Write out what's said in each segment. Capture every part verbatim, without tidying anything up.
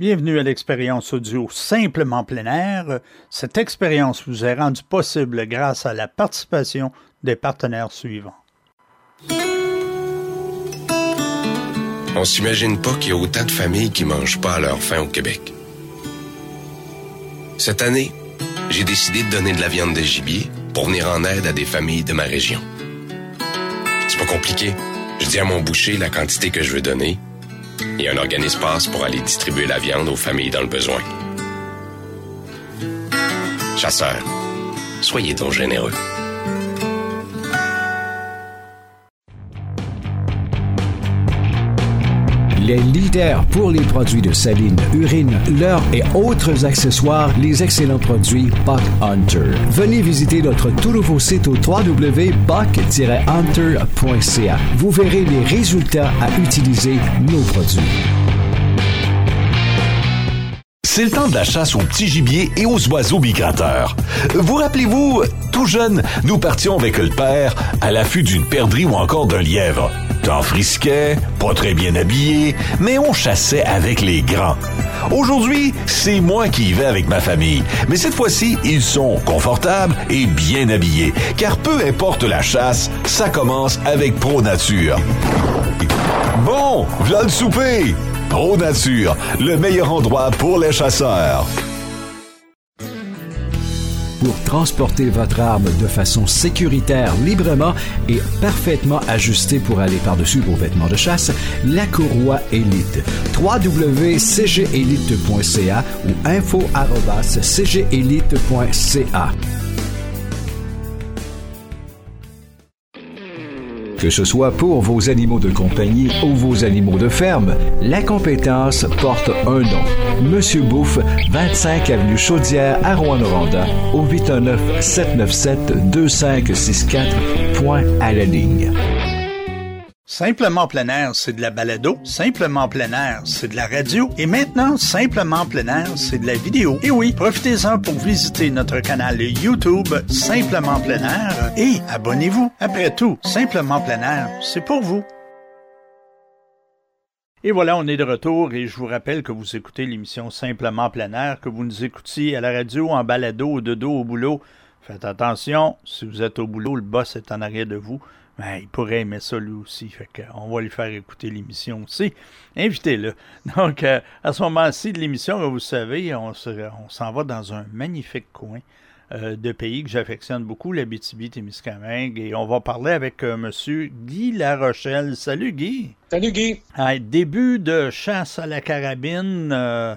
Bienvenue à l'expérience audio Simplement plein air. Cette expérience vous est rendue possible grâce à la participation des partenaires suivants. On s'imagine pas qu'il y a autant de familles qui mangent pas à leur faim au Québec. Cette année, j'ai décidé de donner de la viande de gibier pour venir en aide à des familles de ma région. C'est pas compliqué. Je dis à mon boucher la quantité que je veux donner et un organisme passe pour aller distribuer la viande aux familles dans le besoin. Chasseurs, soyez donc généreux. Les leaders pour les produits de saline, urine, leurre et autres accessoires, les excellents produits Buck Hunter. Venez visiter notre tout nouveau site au w w w point buck tiret hunter point c a. Vous verrez les résultats à utiliser nos produits. C'est le temps de la chasse aux petits gibiers et aux oiseaux migrateurs. Vous rappelez-vous, tout jeune, nous partions avec le père à l'affût d'une perdrix ou encore d'un lièvre. Temps frisquet, pas très bien habillé, mais on chassait avec les grands. Aujourd'hui, c'est moi qui y vais avec ma famille. Mais cette fois-ci, ils sont confortables et bien habillés. Car peu importe la chasse, ça commence avec Pro Nature. Bon, v'là le souper! Pro Nature, le meilleur endroit pour les chasseurs. Pour transporter votre arme de façon sécuritaire, librement et parfaitement ajustée pour aller par-dessus vos vêtements de chasse, la courroie Élite. w w w point c g élite point c a ou info arobase c g élite point c a. Que ce soit pour vos animaux de compagnie ou vos animaux de ferme, la compétence porte un nom. Monsieur Bouffe, vingt-cinq avenue Chaudière à Rouyn-Noranda, au huit un neuf, sept neuf sept, deux cinq six quatre, point à la ligne. Simplement plein air, c'est de la balado. Simplement plein air, c'est de la radio. Et maintenant, Simplement plein air, c'est de la vidéo. Et oui, profitez-en pour visiter notre canal YouTube Simplement plein air et abonnez-vous. Après tout, Simplement plein air, c'est pour vous. Et voilà, on est de retour et je vous rappelle que vous écoutez l'émission Simplement plein air, que vous nous écoutiez à la radio, en balado, au dodo, au boulot. Faites attention, si vous êtes au boulot, le boss est en arrière de vous. Ben, il pourrait aimer ça lui aussi, fait qu'on va lui faire écouter l'émission aussi. Invitez-le. Donc, euh, à ce moment-ci de l'émission, vous savez, on, se, on s'en va dans un magnifique coin euh, de pays que j'affectionne beaucoup, l'Abitibi-Témiscamingue, et on va parler avec euh, M. Guy Larochelle. Salut Guy! Salut Guy! Ah, début de chasse à la carabine, euh,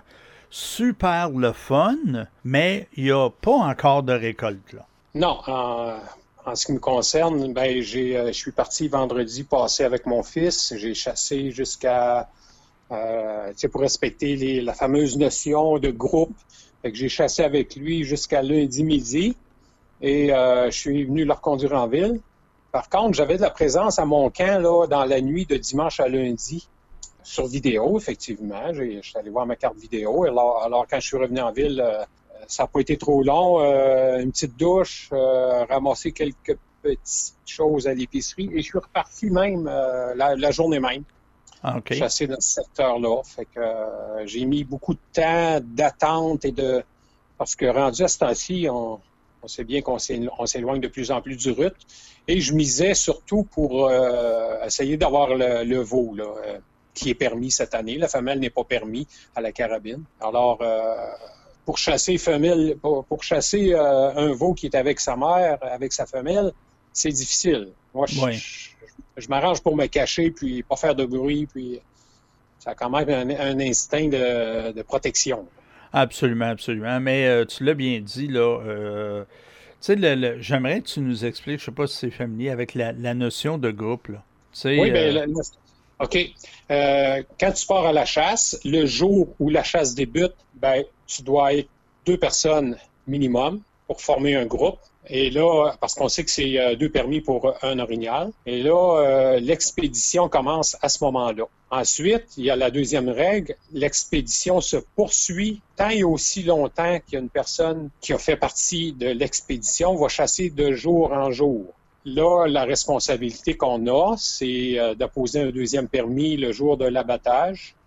super le fun, mais il n'y a pas encore de récolte, là. Non, euh... En ce qui me concerne, ben j'ai, euh, je suis parti vendredi passé avec mon fils. J'ai chassé jusqu'à, euh, tu sais, pour respecter les, la fameuse notion de groupe. Fait que j'ai chassé avec lui jusqu'à lundi midi et euh, je suis venu le reconduire en ville. Par contre, j'avais de la présence à mon camp là dans la nuit de dimanche à lundi sur vidéo, effectivement. J'ai, je suis allé voir ma carte vidéo. Alors, alors quand je suis revenu en ville, euh, ça n'a pas été trop long. Euh, une petite douche, euh, ramasser quelques petites choses à l'épicerie et je suis reparti même euh, la, la journée même. Ah, okay. Chasser dans ce secteur-là. Fait que euh, j'ai mis beaucoup de temps d'attente et de... Parce que rendu à ce temps-ci, on, on sait bien qu'on on s'éloigne de plus en plus du rut. Et je misais surtout pour euh, essayer d'avoir le, le veau, là, euh, qui est permis cette année. La femelle n'est pas permis à la carabine. Alors... Euh, Pour chasser femelle, pour, pour chasser euh, un veau qui est avec sa mère, avec sa femelle, c'est difficile. Moi, je, oui. je, je m'arrange pour me cacher, puis pas faire de bruit, puis ça a quand même un, un instinct de, de protection. Absolument, absolument. Mais euh, tu l'as bien dit, là. Euh, tu sais, le, le, j'aimerais que tu nous expliques, je ne sais pas si c'est familier, avec la, la notion de groupe, là. Tu sais, oui, euh... bien, OK. Euh, quand tu pars à la chasse, le jour où la chasse débute, ben, tu dois être deux personnes minimum pour former un groupe. Et là, parce qu'on sait que c'est euh, deux permis pour un orignal. Et là, euh, l'expédition commence à ce moment-là. Ensuite, il y a la deuxième règle. L'expédition se poursuit tant et aussi longtemps qu'il y a une personne qui a fait partie de l'expédition va chasser de jour en jour. Là, la responsabilité qu'on a, c'est euh, d'apposer un deuxième permis le jour de l'abattage.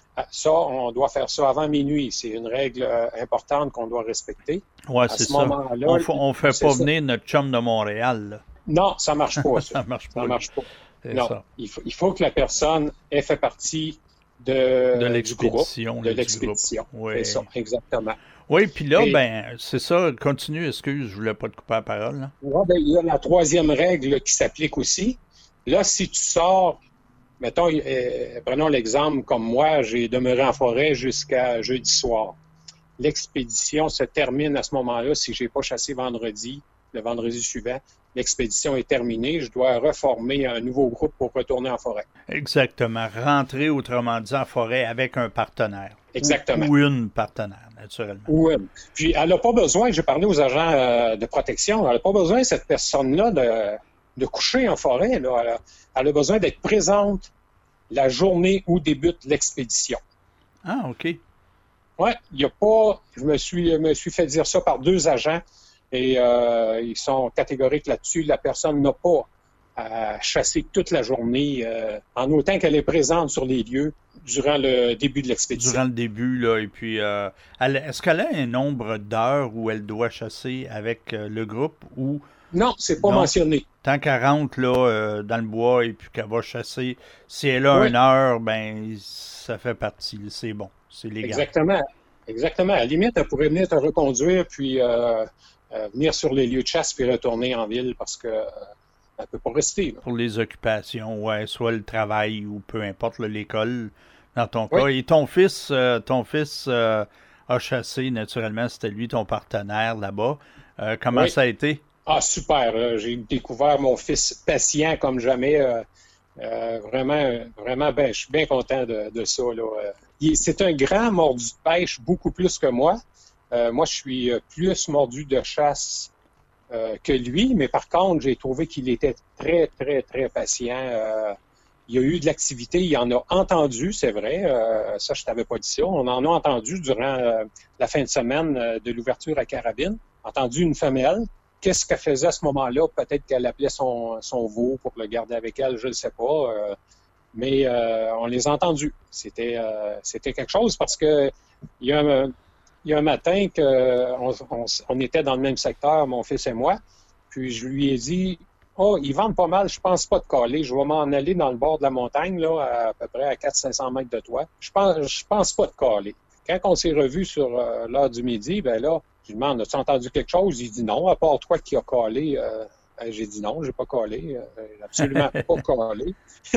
Ça, on doit faire ça avant minuit. C'est une règle euh, importante qu'on doit respecter. Oui, c'est ça. On ne fait pas venir notre chum de Montréal. Là. Non, ça ne marche pas. Ça ne marche pas. Ça marche pas. Non, ça. Il, faut, il faut que la personne ait fait partie de, de l'expédition. Groupe, de l'expédition. Oui. C'est ça, exactement. Oui, puis là, Et, ben, c'est ça. Continue, excuse, je ne voulais pas te couper la parole. Là. Ouais, ben, il y a la troisième règle là, qui s'applique aussi. Là, si tu sors... Mettons, euh, prenons l'exemple comme moi, j'ai demeuré en forêt jusqu'à jeudi soir. L'expédition se termine à ce moment-là si je n'ai pas chassé vendredi, le vendredi suivant. L'expédition est terminée, je dois reformer un nouveau groupe pour retourner en forêt. Exactement. Rentrer, autrement dit, en forêt avec un partenaire. Exactement. Ou, ou une partenaire, naturellement. Ou une. Puis, elle n'a pas besoin, j'ai parlé aux agents euh, de protection, elle n'a pas besoin, cette personne-là, de... de coucher en forêt. Là. Elle, a, elle a besoin d'être présente la journée où débute l'expédition. Ah, OK. Oui, il n'y a pas... Je me suis, me suis fait dire ça par deux agents et euh, ils sont catégoriques là-dessus. La personne n'a pas à chasser toute la journée, euh, en autant qu'elle est présente sur les lieux durant le début de l'expédition. Durant le début, là, et puis... Euh, elle, est-ce qu'elle a un nombre d'heures où elle doit chasser avec euh, le groupe ou... Non, c'est pas non. mentionné. Tant qu'elle rentre là, euh, dans le bois et puis qu'elle va chasser, si elle a oui. une heure, ben ça fait partie. C'est bon, c'est légal. Exactement. Exactement. À la limite, elle pourrait venir te reconduire puis euh, euh, venir sur les lieux de chasse puis retourner en ville parce que euh, elle peut pas rester. Là. Pour les occupations, ouais, soit le travail ou peu importe là, l'école, dans ton cas. Oui. Et ton fils, euh, ton fils euh, a chassé, naturellement, c'était lui ton partenaire là-bas. Euh, comment oui. ça a été? Ah, super. Euh, j'ai découvert mon fils patient comme jamais. Euh, euh, vraiment, vraiment, ben, je suis bien content de, de ça. Là. Il, c'est un grand mordu de pêche, beaucoup plus que moi. Euh, moi, je suis plus mordu de chasse euh, que lui, mais par contre, j'ai trouvé qu'il était très, très, très patient. Euh, il y a eu de l'activité, il en a entendu, c'est vrai. Euh, ça, je t'avais pas dit ça. On en a entendu durant euh, la fin de semaine euh, de l'ouverture à carabine. Entendu une femelle. Qu'est-ce qu'elle faisait à ce moment-là? Peut-être qu'elle appelait son, son veau pour le garder avec elle, je ne sais pas. Euh, mais euh, on les a entendus. C'était, euh, c'était quelque chose parce que il y a un, il y a un matin qu'on on, on était dans le même secteur, mon fils et moi, puis je lui ai dit « Oh, ils vendent pas mal, je pense pas de caler. Je vais m'en aller dans le bord de la montagne, là, à, à peu près à quatre cents à cinq cents mètres de toi. Je pense, je pense pas de caler. » Quand on s'est revus sur euh, l'heure du midi, ben là, je lui demande, as-tu entendu quelque chose? Il dit non, à part toi qui as calé. Euh, j'ai dit non, j'ai pas calé. Euh, absolument pas calé.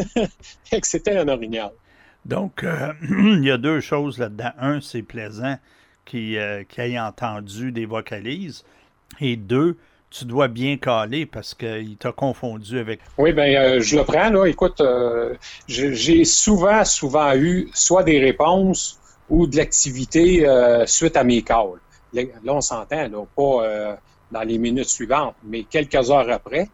Et que c'était un orignal. Donc, euh, il y a deux choses là-dedans. Un, c'est plaisant qu'il, euh, qu'il ait entendu des vocalises. Et deux, tu dois bien caler parce qu'il t'a confondu avec... Oui, bien, euh, je le prends, là. Écoute, euh, j'ai souvent, souvent eu soit des réponses ou de l'activité euh, suite à mes calls. Là, on s'entend, là, pas euh, dans les minutes suivantes, mais quelques heures après,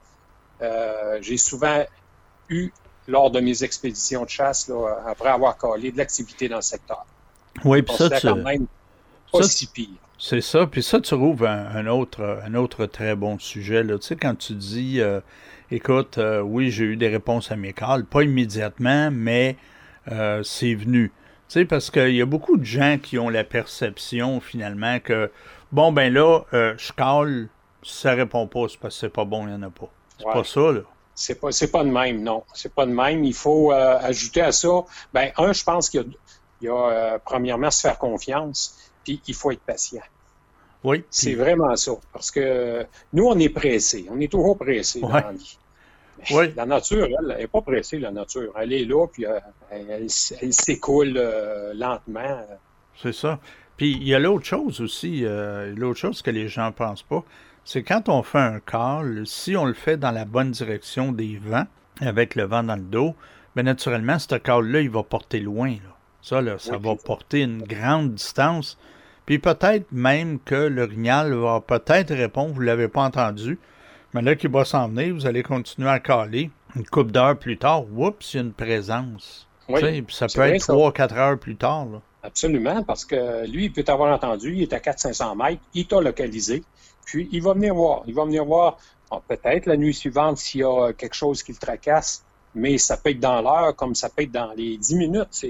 euh, j'ai souvent eu, lors de mes expéditions de chasse, là, après avoir callé, de l'activité dans le secteur. Oui, puis ça, tu... quand même pas ça, si pire. C'est ça, puis ça, tu trouves un, un, autre, un autre très bon sujet. Là. Tu sais, quand tu dis, euh, écoute, euh, oui, j'ai eu des réponses amicales, pas immédiatement, mais euh, c'est venu. Tu sais, parce qu'il y a beaucoup de gens qui ont la perception, finalement, que, bon, ben là, euh, je cale, si ça répond pas, c'est parce que c'est pas bon, il n'y en a pas. C'est ouais. pas ça, là. C'est pas, c'est pas de même, non. C'est pas de même. Il faut euh, ajouter à ça, ben un, je pense qu'il y a, il y a euh, premièrement, se faire confiance, puis il faut être patient. Oui. C'est puis... vraiment ça. Parce que nous, on est pressés. On est toujours pressés ouais. dans la vie. Oui. La nature, elle, elle n'est pas pressée, la nature. Elle est là, puis euh, elle, elle, elle s'écoule euh, lentement. C'est ça. Puis il y a l'autre chose aussi, euh, l'autre chose que les gens ne pensent pas, c'est quand on fait un call, si on le fait dans la bonne direction des vents, avec le vent dans le dos, bien naturellement, ce call-là, il va porter loin. Là. Ça, là, ça oui, va porter une grande distance. Puis peut-être même que l'orignal va peut-être répondre, vous ne l'avez pas entendu, mais là qu'il va s'en venir, vous allez continuer à caler. Une couple d'heures plus tard, oups, il y a une présence. Oui, puis ça peut être trois quatre heures plus tard. Là. Absolument, parce que lui, il peut t'avoir entendu, il est à quatre cents à cinq cents mètres, il t'a localisé, puis il va venir voir. Il va venir voir, bon, peut-être la nuit suivante s'il y a quelque chose qui le tracasse, mais ça peut être dans l'heure comme ça peut être dans les dix minutes. C'est,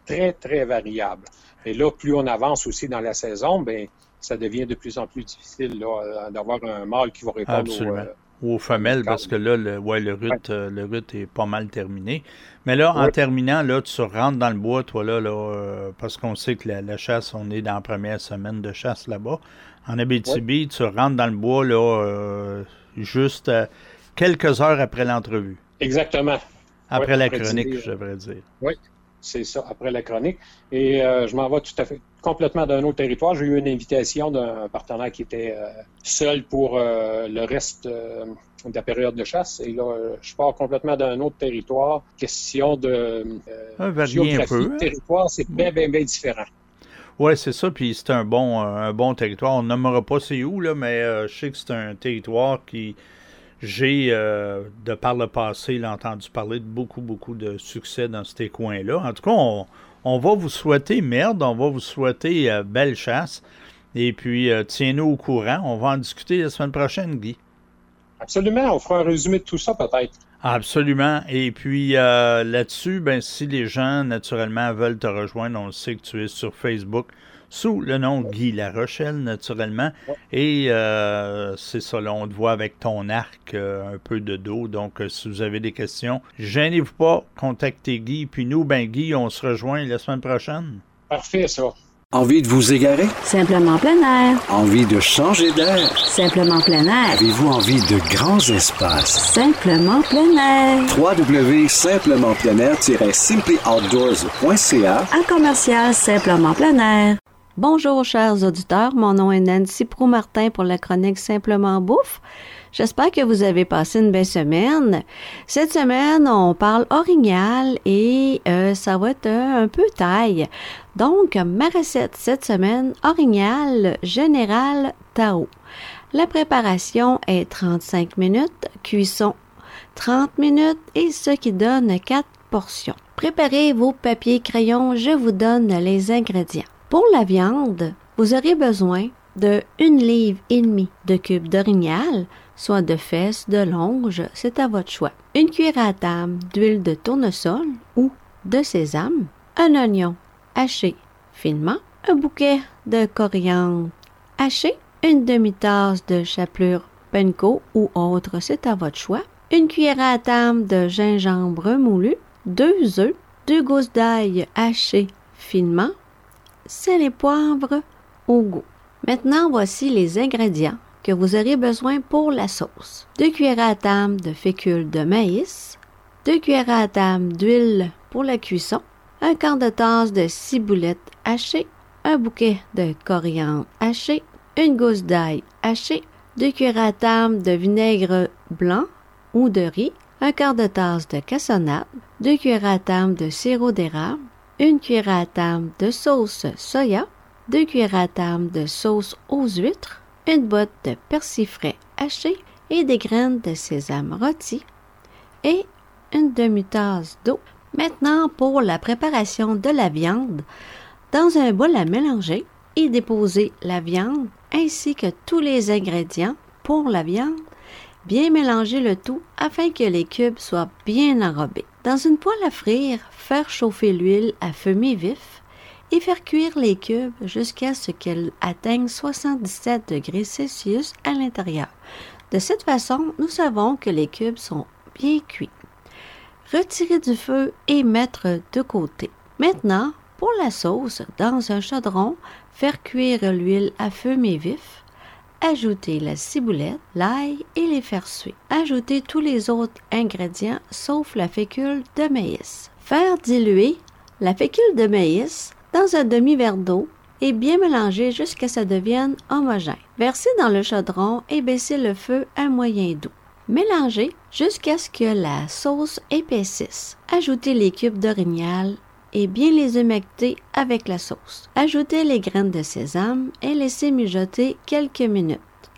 très, très variable. Et là, plus on avance aussi dans la saison, bien, ça devient de plus en plus difficile là, d'avoir un mâle qui va répondre Absolument. aux... Euh, Ou aux femelles, parce que là, le, ouais, le rut, ouais. euh, le rut est pas mal terminé. Mais là, ouais. en terminant, là, tu rentres dans le bois, toi, là, là euh, parce qu'on sait que la, la chasse, on est dans la première semaine de chasse là-bas. En Abitibi, ouais. tu rentres dans le bois, là, euh, juste euh, quelques heures après l'entrevue. Exactement. Après ouais, la après chronique, dîner, je devrais dire. Oui, c'est ça, après la chronique. Et euh, je m'en vais tout à fait complètement d'un autre territoire. J'ai eu une invitation d'un partenaire qui était euh, seul pour euh, le reste euh, de la période de chasse. Et là, euh, je pars complètement d'un autre territoire. Question de euh, géographie. Le territoire, c'est bien, bien, bien différent. Oui, c'est ça. Puis c'est un bon, euh, un bon territoire. On ne nommera pas c'est où, là, mais euh, je sais que c'est un territoire qui... J'ai, euh, de par le passé, là, entendu parler de beaucoup, beaucoup de succès dans ces coins-là. En tout cas, on, on va vous souhaiter merde, on va vous souhaiter euh, belle chasse. Et puis, euh, tiens-nous au courant. On va en discuter la semaine prochaine, Guy. Absolument. On fera un résumé de tout ça, peut-être. Absolument. Et puis, euh, là-dessus, ben, si les gens, naturellement, veulent te rejoindre, on le sait que tu es sur Facebook, sous le nom Guy Larochelle, naturellement. Et euh, c'est ça, là, on te voit avec ton arc, euh, un peu de dos. Donc, euh, si vous avez des questions, gênez-vous pas, contactez Guy. Puis nous, ben Guy, on se rejoint la semaine prochaine. Parfait, ça. Envie de vous égarer? Simplement plein air. Envie de changer d'air? Simplement plein air. Avez-vous envie de grands espaces? Simplement plein air. w w w point simplement plein air tiret simply outdoors point c a à commercial Simplement plein air. Bonjour, chers auditeurs. Mon nom est Nancy Proux-Martin pour la chronique Simplement Bouffe. J'espère que vous avez passé une belle semaine. Cette semaine, on parle orignal et euh, ça va être euh, un peu taille. Donc, ma recette cette semaine, orignal général Tao. La préparation est trente-cinq minutes, cuisson trente minutes et ce qui donne quatre portions. Préparez vos papiers crayons, je vous donne les ingrédients. Pour la viande, vous aurez besoin de une livre et demie de cubes d'orignal, soit de fesses, de longe, c'est à votre choix. Une cuillère à table d'huile de tournesol ou de sésame, un oignon haché finement, un bouquet de coriandre haché, une demi-tasse de chapelure panko ou autre, c'est à votre choix, une cuillère à table de gingembre moulu, deux œufs, deux gousses d'ail hachées finement, sel et poivre au goût. Maintenant, voici les ingrédients que vous aurez besoin pour la sauce. deux cuillères à table de fécule de maïs, deux cuillères à table d'huile pour la cuisson, un quart de tasse de ciboulette hachée, un bouquet de coriandre haché, une gousse d'ail hachée, deux cuillères à table de vinaigre blanc ou de riz, un quart de tasse de cassonade, deux cuillères à table de sirop d'érable, une cuillère à table de sauce soya, deux cuillères à table de sauce aux huîtres, une botte de persil frais haché et des graines de sésame rôti et une demi-tasse d'eau. Maintenant, pour la préparation de la viande, dans un bol à mélanger et déposer la viande ainsi que tous les ingrédients pour la viande, bien mélanger le tout afin que les cubes soient bien enrobés. Dans une poêle à frire, faire chauffer l'huile à feu mi-vif et faire cuire les cubes jusqu'à ce qu'elles atteignent soixante-dix-sept degrés Celsius à l'intérieur. De cette façon, nous savons que les cubes sont bien cuits. Retirer du feu et mettre de côté. Maintenant, pour la sauce, dans un chaudron, faire cuire l'huile à feu mi-vif. Ajouter la ciboulette, l'ail et les faire suer. Ajouter tous les autres ingrédients sauf la fécule de maïs. Faire diluer la fécule de maïs dans un demi-verre d'eau et bien mélanger jusqu'à ce que ça devienne homogène. Verser dans le chaudron et baisser le feu à moyen doux. Mélanger jusqu'à ce que la sauce épaississe. Ajouter les cubes d'orignal et bien les humecter avec la sauce. Ajoutez les graines de sésame et laissez mijoter quelques minutes.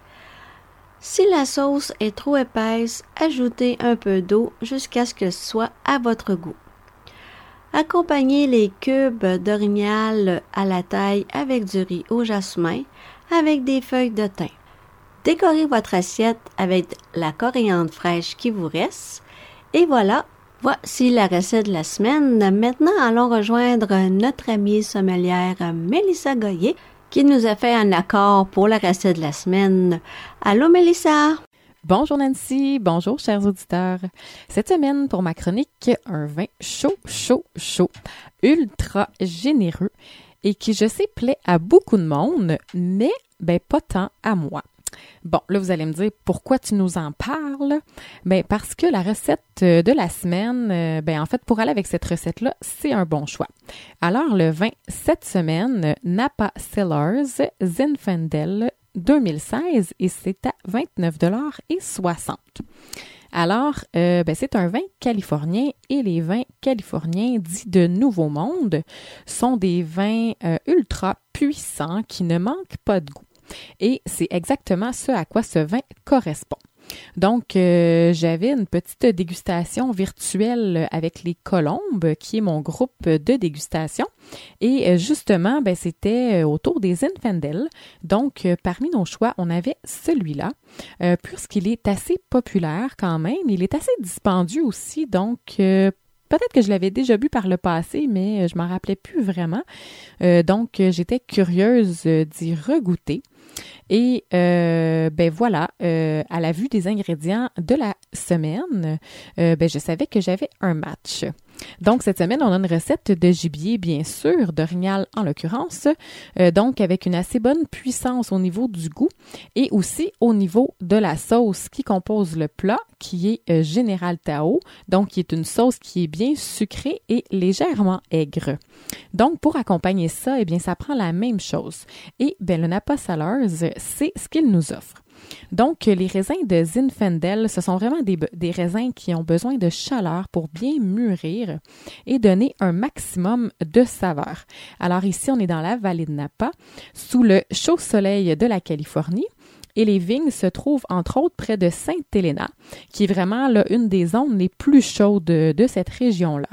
Si la sauce est trop épaisse, ajoutez un peu d'eau jusqu'à ce que ce soit à votre goût. Accompagnez les cubes d'orignal à la taille avec du riz au jasmin avec des feuilles de thym. Décorez votre assiette avec la coriandre fraîche qui vous reste et voilà, Voici la recette de la semaine. Maintenant, allons rejoindre notre amie sommelière Mélissa Goyer qui nous a fait un accord pour la recette de la semaine. Allô, Mélissa? Bonjour Nancy, bonjour chers auditeurs. Cette semaine, pour ma chronique, un vin chaud, chaud, chaud, ultra généreux et qui, je sais, plaît à beaucoup de monde, mais ben pas tant à moi. Bon, là, vous allez me dire, pourquoi tu nous en parles? Ben, parce que la recette de la semaine, ben, en fait, pour aller avec cette recette-là, c'est un bon choix. Alors, le vin cette semaine, Napa Cellars Zinfandel deux mille seize, et c'est à vingt-neuf dollars et soixante. Alors, euh, ben, c'est un vin californien et les vins californiens dits de Nouveau Monde sont des vins euh, ultra puissants qui ne manquent pas de goût. Et c'est exactement ce à quoi ce vin correspond. Donc, euh, j'avais une petite dégustation virtuelle avec les Colombes, qui est mon groupe de dégustation. Et euh, justement, ben, c'était autour des Zinfandel. Donc, euh, parmi nos choix, on avait celui-là, euh, puisqu'il est assez populaire quand même. Il est assez dispendieux aussi, donc... Euh, Peut-être que je l'avais déjà bu par le passé, mais je m'en rappelais plus vraiment. Euh, donc, j'étais curieuse d'y regoûter. Et euh, ben voilà, euh, à la vue des ingrédients de la semaine, euh, ben je savais que j'avais un match. Donc, cette semaine, on a une recette de gibier, bien sûr, d'orignal en l'occurrence, euh, donc avec une assez bonne puissance au niveau du goût et aussi au niveau de la sauce qui compose le plat, qui est euh, Général Tao, donc qui est une sauce qui est bien sucrée et légèrement aigre. Donc, pour accompagner ça, eh bien, ça prend la même chose. Et ben, le Napa Cellars, c'est ce qu'il nous offre. Donc, les raisins de Zinfandel, ce sont vraiment des, des raisins qui ont besoin de chaleur pour bien mûrir et donner un maximum de saveur. Alors ici, on est dans la vallée de Napa, sous le chaud soleil de la Californie. Et les vignes se trouvent, entre autres, près de Sainte Helena, qui est vraiment là, une des zones les plus chaudes de, de cette région-là.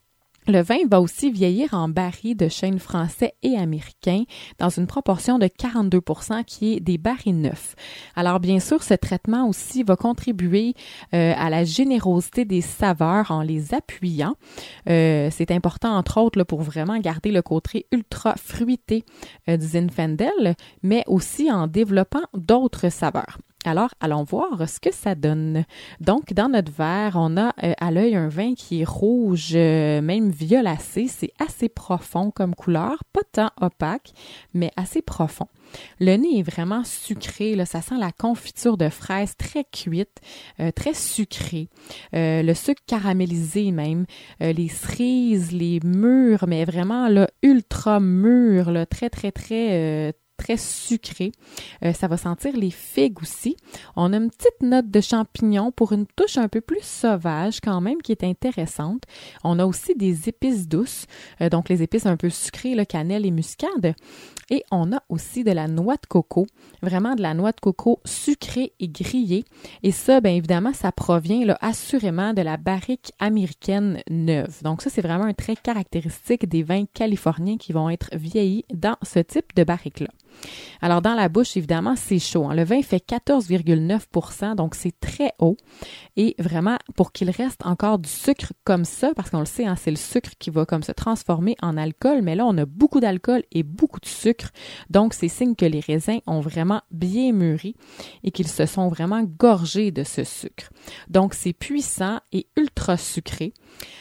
Le vin va aussi vieillir en barils de chêne français et américain dans une proportion de quarante-deux pour cent qui est des barils neufs. Alors bien sûr, ce traitement aussi va contribuer euh, à la générosité des saveurs en les appuyant. Euh, c'est important entre autres là, pour vraiment garder le côté ultra fruité euh, du Zinfandel, mais aussi en développant d'autres saveurs. Alors, allons voir ce que ça donne. Donc, dans notre verre, on a euh, à l'œil un vin qui est rouge, euh, même violacé. C'est assez profond comme couleur, pas tant opaque, mais assez profond. Le nez est vraiment sucré, là, ça sent la confiture de fraises très cuite, euh, très sucrée. Euh, le sucre caramélisé même, euh, les cerises, les mûres, mais vraiment là, ultra mûres, là, très, très, très... Euh, très sucré. Euh, ça va sentir les figues aussi. On a une petite note de champignons pour une touche un peu plus sauvage quand même qui est intéressante. On a aussi des épices douces, euh, donc les épices un peu sucrées, là, cannelle et muscade. Et on a aussi de la noix de coco, vraiment de la noix de coco sucrée et grillée. Et ça, bien évidemment, ça provient là, assurément de la barrique américaine neuve. Donc ça, c'est vraiment un trait caractéristique des vins californiens qui vont être vieillis dans ce type de barrique-là. Alors, dans la bouche, évidemment, c'est chaud. Hein. Le vin fait quatorze virgule neuf pour cent, donc c'est très haut. Et vraiment, pour qu'il reste encore du sucre comme ça, parce qu'on le sait, hein, c'est le sucre qui va comme se transformer en alcool, mais là, on a beaucoup d'alcool et beaucoup de sucre. Donc, c'est signe que les raisins ont vraiment bien mûri et qu'ils se sont vraiment gorgés de ce sucre. Donc, c'est puissant et ultra sucré.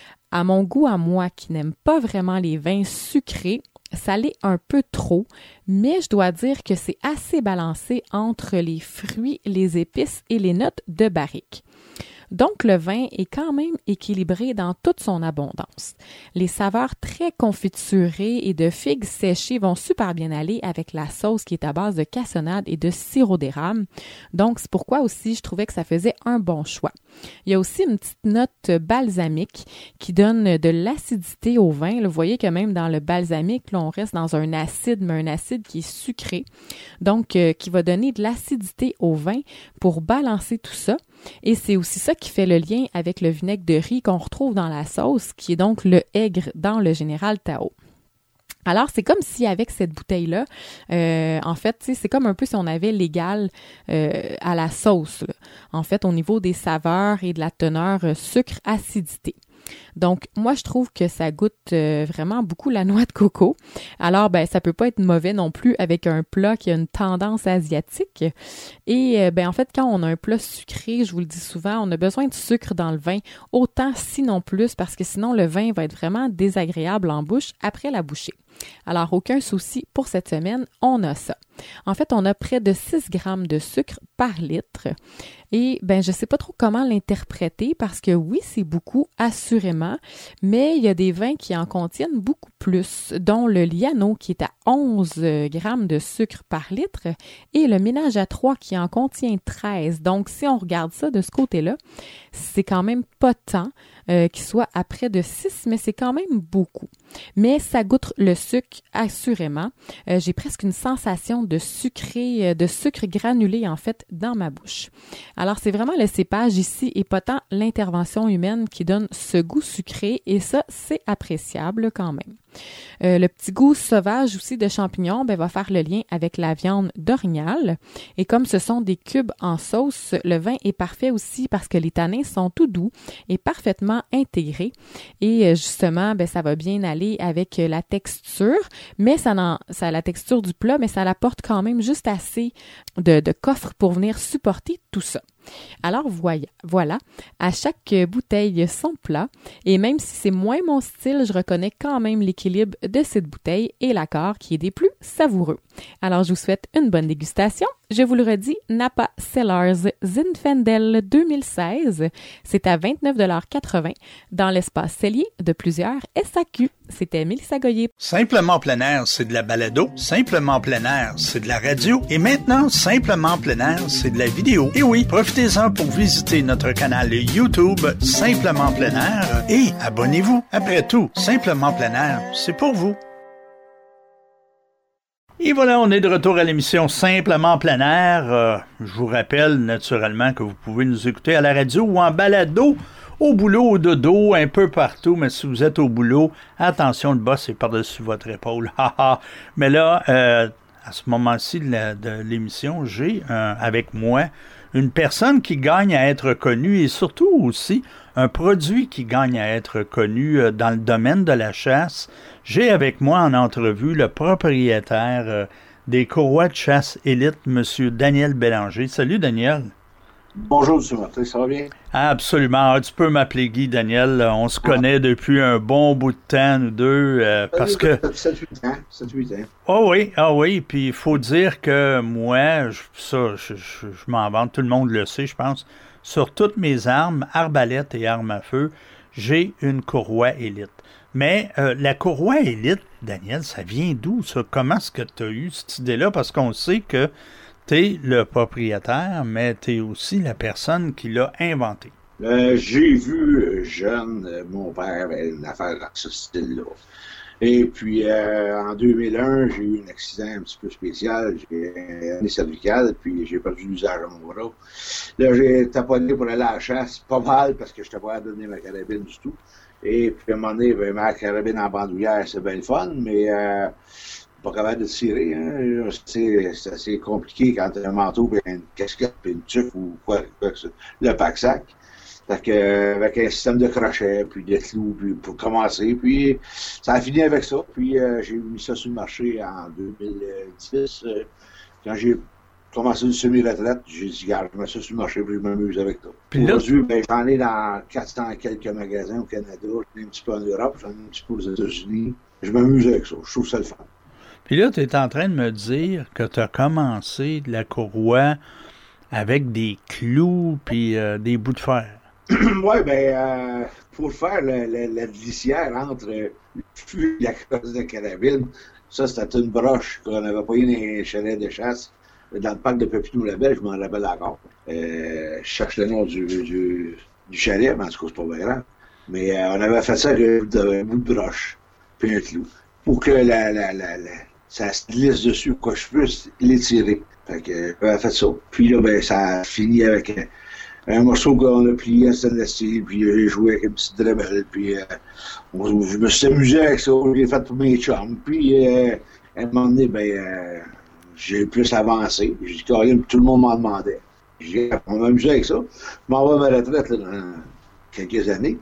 À mon goût, à moi, qui n'aime pas vraiment les vins sucrés, ça l'est un peu trop, mais je dois dire que c'est assez balancé entre les fruits, les épices et les notes de barrique. Donc, le vin est quand même équilibré dans toute son abondance. Les saveurs très confiturées et de figues séchées vont super bien aller avec la sauce qui est à base de cassonade et de sirop d'érable. Donc, c'est pourquoi aussi je trouvais que ça faisait un bon choix. Il y a aussi une petite note balsamique qui donne de l'acidité au vin. Là, vous voyez que même dans le balsamique, là, on reste dans un acide, mais un acide qui est sucré. Donc, euh, qui va donner de l'acidité au vin pour balancer tout ça. Et c'est aussi ça qui fait le lien avec le vinaigre de riz qu'on retrouve dans la sauce, qui est donc le aigre dans le Général Tao. Alors, c'est comme si avec cette bouteille-là, euh, en fait, c'est comme un peu si on avait l'égal euh, à la sauce, là. En fait, au niveau des saveurs et de la teneur euh, sucre-acidité. Donc, moi, je trouve que ça goûte euh, vraiment beaucoup la noix de coco. Alors, ben, ça peut pas être mauvais non plus avec un plat qui a une tendance asiatique. Et, euh, ben, en fait, quand on a un plat sucré, je vous le dis souvent, on a besoin de sucre dans le vin, autant sinon plus, parce que sinon, le vin va être vraiment désagréable en bouche après la bouchée. Alors, aucun souci pour cette semaine, on a ça. En fait, on a près de six grammes de sucre par litre. Et ben, je sais pas trop comment l'interpréter parce que oui, c'est beaucoup, assurément, mais il y a des vins qui en contiennent beaucoup plus, dont le Liano qui est à onze grammes de sucre par litre et le Ménage à trois qui en contient treize. Donc, si on regarde ça de ce côté-là, c'est quand même pas tant euh, qu'il soit à près de six, mais c'est quand même beaucoup. Mais ça goûte le sucre, assurément. Euh, j'ai presque une sensation de sucré, de sucre granulé, en fait, dans ma bouche. Alors, c'est vraiment le cépage ici et pas tant l'intervention humaine qui donne ce goût sucré et ça, c'est appréciable quand même. Euh, le petit goût sauvage aussi de champignons ben, va faire le lien avec la viande d'orignal. Et comme ce sont des cubes en sauce, le vin est parfait aussi parce que les tanins sont tout doux et parfaitement intégrés. Et justement, ben, ça va bien aller avec la texture, mais ça, n'en, ça la texture du plat, mais ça l'apporte quand même juste assez de, de coffre pour venir supporter tout ça. Alors voilà, voilà, à chaque bouteille son plat et même si c'est moins mon style, je reconnais quand même l'équilibre de cette bouteille et l'accord qui est des plus savoureux. Alors je vous souhaite une bonne dégustation. Je vous le redis, Napa Cellars Zinfandel deux mille seize, c'est à vingt-neuf dollars quatre-vingts dans l'espace cellier de plusieurs S A Q. C'était Mélissa Goyer. Simplement plein air, c'est de la balado. Simplement plein air, c'est de la radio. Et maintenant, Simplement plein air, c'est de la vidéo. Et oui, profitez-en pour visiter notre canal YouTube Simplement plein air et abonnez-vous. Après tout, Simplement plein air, c'est pour vous. Et voilà, on est de retour à l'émission Simplement plein air. Euh, je vous rappelle naturellement que vous pouvez nous écouter à la radio ou en balado, au boulot, au dodo, un peu partout. Mais si vous êtes au boulot, attention, le boss est par-dessus votre épaule. Mais là, euh, à ce moment-ci de, la, de l'émission, j'ai euh, avec moi une personne qui gagne à être connue et surtout aussi un produit qui gagne à être connu euh, dans le domaine de la chasse. J'ai avec moi en entrevue le propriétaire euh, des courroies de chasse élite, M. Daniel Bélanger. Salut, Daniel. Bonjour, M. Martin, ça va bien? Absolument. Ah, tu peux m'appeler Guy, Daniel. On se connaît ah. depuis un bon bout de temps, nous deux, euh, parce que... sept huit ans. sept huit ans. Ah oh oui, ah oh oui. Puis il faut dire que moi, je, ça, je, je, je m'en vante, tout le monde le sait, je pense. Sur toutes mes armes, arbalètes et armes à feu, j'ai une courroie élite. Mais euh, la courroie élite, Daniel, ça vient d'où, ça? Comment est-ce que tu as eu cette idée-là? Parce qu'on sait que tu es le propriétaire, mais tu es aussi la personne qui l'a inventé. Euh, j'ai vu euh, jeune, euh, mon père avait une affaire dans ce style-là. Et puis, euh, en deux mille un, j'ai eu un accident un petit peu spécial. J'ai un hernie cervicale, puis j'ai perdu l'usage de mon bras. Là, j'ai taponné pour aller à la chasse, pas mal, parce que je n'étais pas à donner ma carabine du tout. Et puis, à un moment donné, ben, ma carabine en bandoulière, c'est bien le fun, mais euh, pas capable de tirer. Hein. C'est, c'est assez compliqué quand tu as un manteau, puis une casquette, puis une tuque ou quoi, quoi que ce soit. Le pack-sac. Fait que, avec un système de crochet, puis de clous, puis pour commencer. Puis ça a fini avec ça. Puis euh, j'ai mis ça sur le marché en deux mille dix. Euh, quand j'ai commencé une semi-retraite, j'ai dit, regarde, je mets ça sur le marché, puis je m'amuse avec ça. Puis aujourd'hui, ben, j'en ai dans quatre cents quelques magasins au Canada, j'en ai un petit peu en Europe, j'en ai un petit peu aux États-Unis. Je m'amuse avec ça. Je trouve ça le fun. Puis là, tu es en train de me dire que tu as commencé de la courroie avec des clous puis euh, des bouts de fer. Oui, bien, euh, pour faire le, le, la glissière entre le fût et la crosse de carabine, ça, c'était une broche qu'on avait payée dans un chalet de chasse dans le parc de Papineau-Labelle, je m'en rappelle encore. Euh, je cherche le nom du, du, du chalet, mais en tout cas, c'est pas bien grave. Mais euh, on avait fait ça avec un bout de broche, puis un clou, pour que la, la, la, la, ça se glisse dessus, quoi, je puisse l'étirer. Fait que, on avait fait ça. Puis là, ben, ça a fini avec un, un morceau qu'on a plié en stainless steel, puis j'ai joué avec une petite dremel, puis euh, on, je me suis amusé avec ça, j'ai fait tous mes chums. Puis, euh, à un moment donné, ben, euh, j'ai plus avancé. J'ai dit, carrément, tout le monde m'en demandait. J'ai, on m'a amusé avec ça. Je m'en vais à ma retraite là, dans quelques années. Puis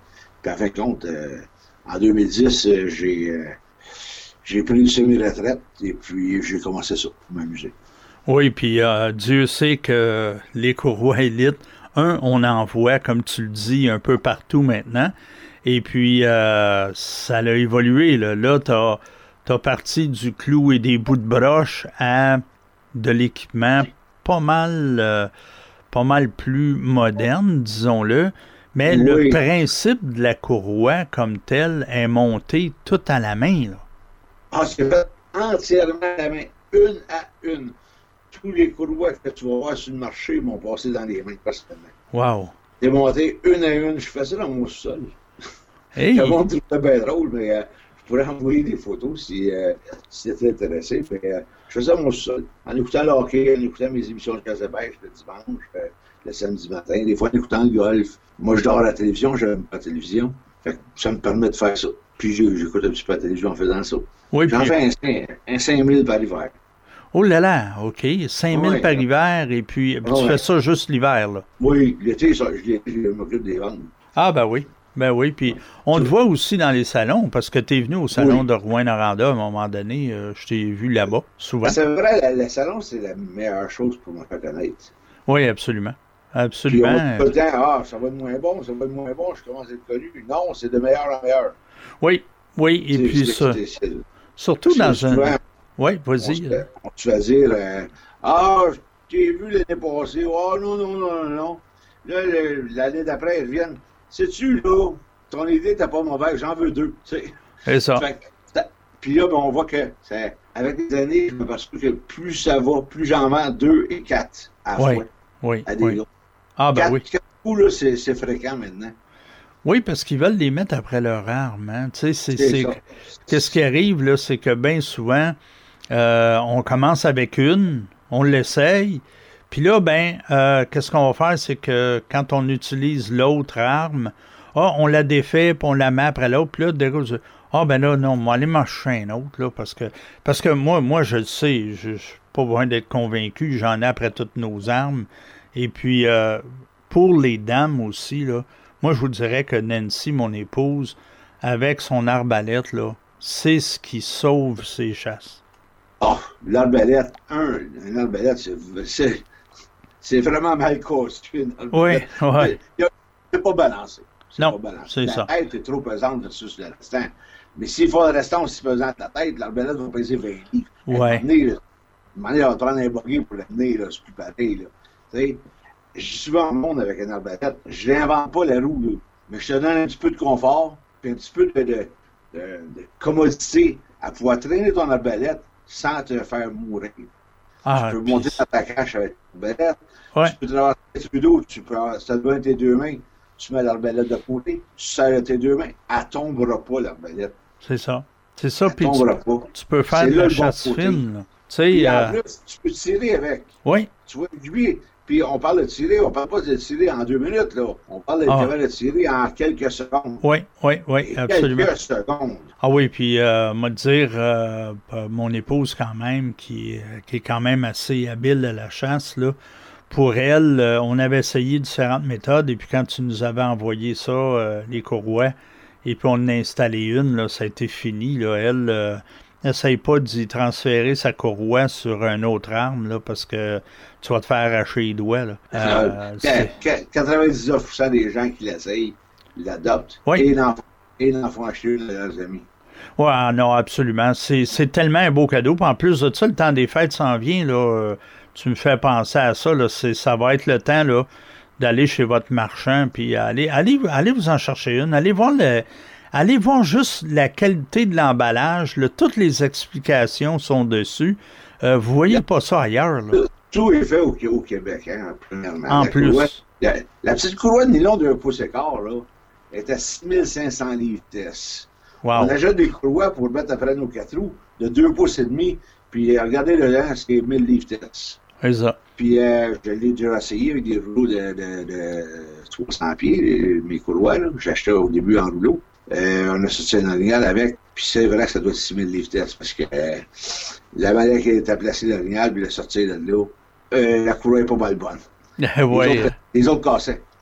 Puis, en fin de compte, euh, en deux mille dix, euh, j'ai, euh, j'ai pris une semi-retraite et puis j'ai commencé ça pour m'amuser. Oui, puis euh, Dieu sait que les courroies élites, un, on en voit, comme tu le dis, un peu partout maintenant. Et puis, euh, ça a évolué. Là, là tu as parti du clou et des bouts de broche à de l'équipement pas mal, euh, pas mal plus moderne, disons-le. Mais oui. Le principe de la courroie comme tel est monté tout à la main. Là. Ah, c'est fait entièrement à la main, une à une. Tous les courroies que tu vas voir sur le marché m'ont passé dans les mains personnellement. Wow! J'ai monté une à une. Je fais ça dans mon sol. Hey. Le monde trouvait bien drôle, mais euh, je pourrais envoyer des photos si, euh, si tu étais intéressé. Mais, euh, je faisais ça dans mon sol. En écoutant le hockey, en écoutant mes émissions de Casse de pêche le dimanche, euh, le samedi matin, des fois en écoutant le golf. Moi, je dors à la télévision, j'aime pas la télévision. Fait que ça me permet de faire ça. Puis j'écoute un petit peu la télévision en faisant ça. Oui, J'en puis... fais un, un cinq mille par hiver. Oh là là, OK. cinq mille ouais, par hiver, et puis, puis ouais. Tu fais ça juste l'hiver, là? Oui, l'été, ça, je, je m'occupe des ventes. Ah, ben oui. Ben oui, puis on te voit aussi dans les salons, parce que tu es venu au salon oui. de Rouyn-Noranda à un moment donné. Euh, je t'ai vu là-bas, souvent. C'est vrai, le salon, c'est la meilleure chose pour me faire connaître. Oui, absolument. Absolument. Puis on peut dire, ah, ça va être moins bon, ça va être moins bon, je commence à être connu. Non, c'est de meilleur en meilleur. Oui, oui, et c'est, puis c'est, ça. c'est, c'est, surtout c'est dans souvent, un... Oui, vas-y. On te fait dire, euh, ah, je t'ai vu l'année passée, oh non, non, non, non, non. Là, le, l'année d'après, ils reviennent. Sais-tu, là, ton idée t'as pas mauvaise, j'en veux deux. Tu sais. C'est ça. Puis là, ben, on voit que, ça, avec les années, je m'aperçois que plus ça va, plus j'en vends deux et quatre à la oui, fois. Oui, à des oui. gars. Ah, ben quatre, oui. Quatre coups, là, c'est, c'est fréquent maintenant. Oui, parce qu'ils veulent les mettre après leur arme. Hein. Tu sais, c'est, c'est, c'est, c'est qu'est-ce qui arrive, là, c'est que bien souvent, euh, on commence avec une, on l'essaye, puis là, ben, euh, qu'est-ce qu'on va faire, c'est que quand on utilise l'autre arme, ah, on la défait, puis on la met après l'autre, puis là, déjà, je, ah, ben là, non, on va aller marcher un autre, là, parce que, parce que moi, moi, je le sais, je suis pas besoin d'être convaincu, j'en ai après toutes nos armes, et puis, euh, pour les dames aussi, là, moi, je vous dirais que Nancy, mon épouse, avec son arbalète, là, c'est ce qui sauve ses chasses. Ah, oh, l'arbalète, un, une arbalète, c'est, c'est, c'est vraiment mal conçu. Oui, oui. C'est pas balancé. C'est non, pas balancé. c'est la ça. La tête est trop pesante versus le restant. Mais s'il faut le restant aussi pesant que la tête, l'arbalète va peser vingt livres. Oui. Une manière, on va prendre un buggy pour l'amener, là, c'est plus pareil. Là. Tu sais, je suis souvent au monde avec une arbalète. Je n'invente pas la roue, là, mais je te donne un petit peu de confort, puis un petit peu de, de, de, de commodité à pouvoir traîner ton arbalète sans te faire mourir. Ah, tu peux puis... monter dans ta cache avec l'arbalète. Ouais. Tu peux traverser un peu d'eau, tu peux, ça te donne tes deux mains, tu mets l'arbalète de côté, tu serres tes deux mains, elle ne tombera pas, l'arbalète. C'est ça. C'est ça, puis tu, tu peux faire c'est de la chasse bon fine. Là. Tu sais, euh... en plus, tu peux tirer avec. Oui. Tu vois, lui, puis on parle de tirer, on ne parle pas de tirer en deux minutes, là. On parle de, ah. de tirer en quelques secondes. Oui, oui, oui, absolument. Quelques secondes. Ah oui, puis, euh, moi dire, euh, mon épouse, quand même, qui, qui est quand même assez habile à la chasse, là, pour elle, euh, on avait essayé différentes méthodes, et puis quand tu nous avais envoyé ça, euh, les courroies, et puis on en a installé une, là, ça a été fini, là, elle... Euh, n'essaye pas d'y transférer sa courroie sur une autre arme, là, parce que tu vas te faire arracher les doigts. Là. Euh, quatre-vingt-dix-neuf pour cent des gens qui l'essayent l'adoptent. Oui. Et n'en font acheter une de leurs amis. Oui, non, absolument. C'est, c'est tellement un beau cadeau. Puis en plus de ça, le temps des fêtes s'en vient. Là, tu me fais penser à ça. Là, c'est, ça va être le temps là, d'aller chez votre marchand. Puis allez, allez, allez vous en chercher une. Allez voir le... Allez voir juste la qualité de l'emballage. Là, toutes les explications sont dessus. Euh, vous voyez pas ça ailleurs. Là. Tout est fait au, au Québec, hein, premièrement. En la plus. Courroie, la, la petite courroie de nylon d'un pouce et quart, là, est à six mille cinq cents livres vitesse. Wow. On achète des courroies pour mettre après nos quatre roues de deux pouces et demi, puis regardez le lent, c'est mille livres vitesse. C'est ça. Puis euh, je l'ai déjà essayé avec des rouleaux de, de, de trois cents pieds, les, mes courroies, là, que j'achetais au début en rouleau. Euh, on a sorti un orignal avec, puis c'est vrai que ça doit être six mille livres vitesse, parce que euh, la manière qui était placée l'orignal, puis le sortir de l'eau, euh, la courroie est pas mal bonne. Ouais. Les autres, les autres cassaient.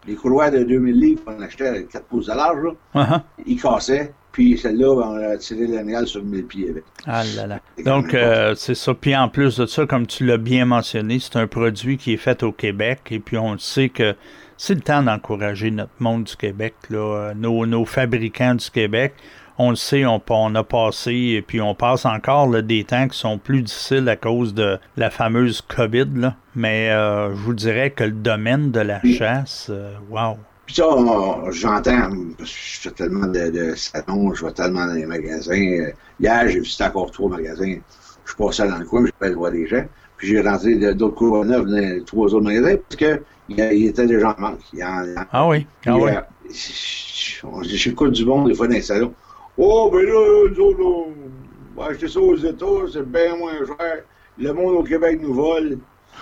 Les courroies de deux mille livres qu'on achetait avec quatre pouces de large, là, uh-huh. ils cassaient. Puis celle-là, ben, on a tiré l'animal sur mille pieds avec. Ah là là. Donc, euh, c'est ça. Puis en plus de ça, comme tu l'as bien mentionné, c'est un produit qui est fait au Québec. Et puis on le sait que c'est le temps d'encourager notre monde du Québec, là, nos, nos fabricants du Québec. On le sait, on, on a passé et puis on passe encore là, des temps qui sont plus difficiles à cause de la fameuse COVID. Là. Mais euh, je vous dirais que le domaine de la chasse, euh, wow! Puis ça, on, j'entends, parce que je fais tellement de, de salons, je vais tellement dans les magasins. Hier, j'ai visité encore trois magasins. Je suis passé dans le coin, j'ai pas le voir des gens. Puis j'ai rentré d'autres courroies neuves dans les trois autres magasins, parce que il, il était déjà en manque. Il en, il en, ah oui? Ah puis, oui. Euh, j'écoute du monde, des fois, dans les salons. Oh, ben là, nous autres, là, on va acheter ça aux États, c'est bien moins cher. Le monde au Québec nous vole.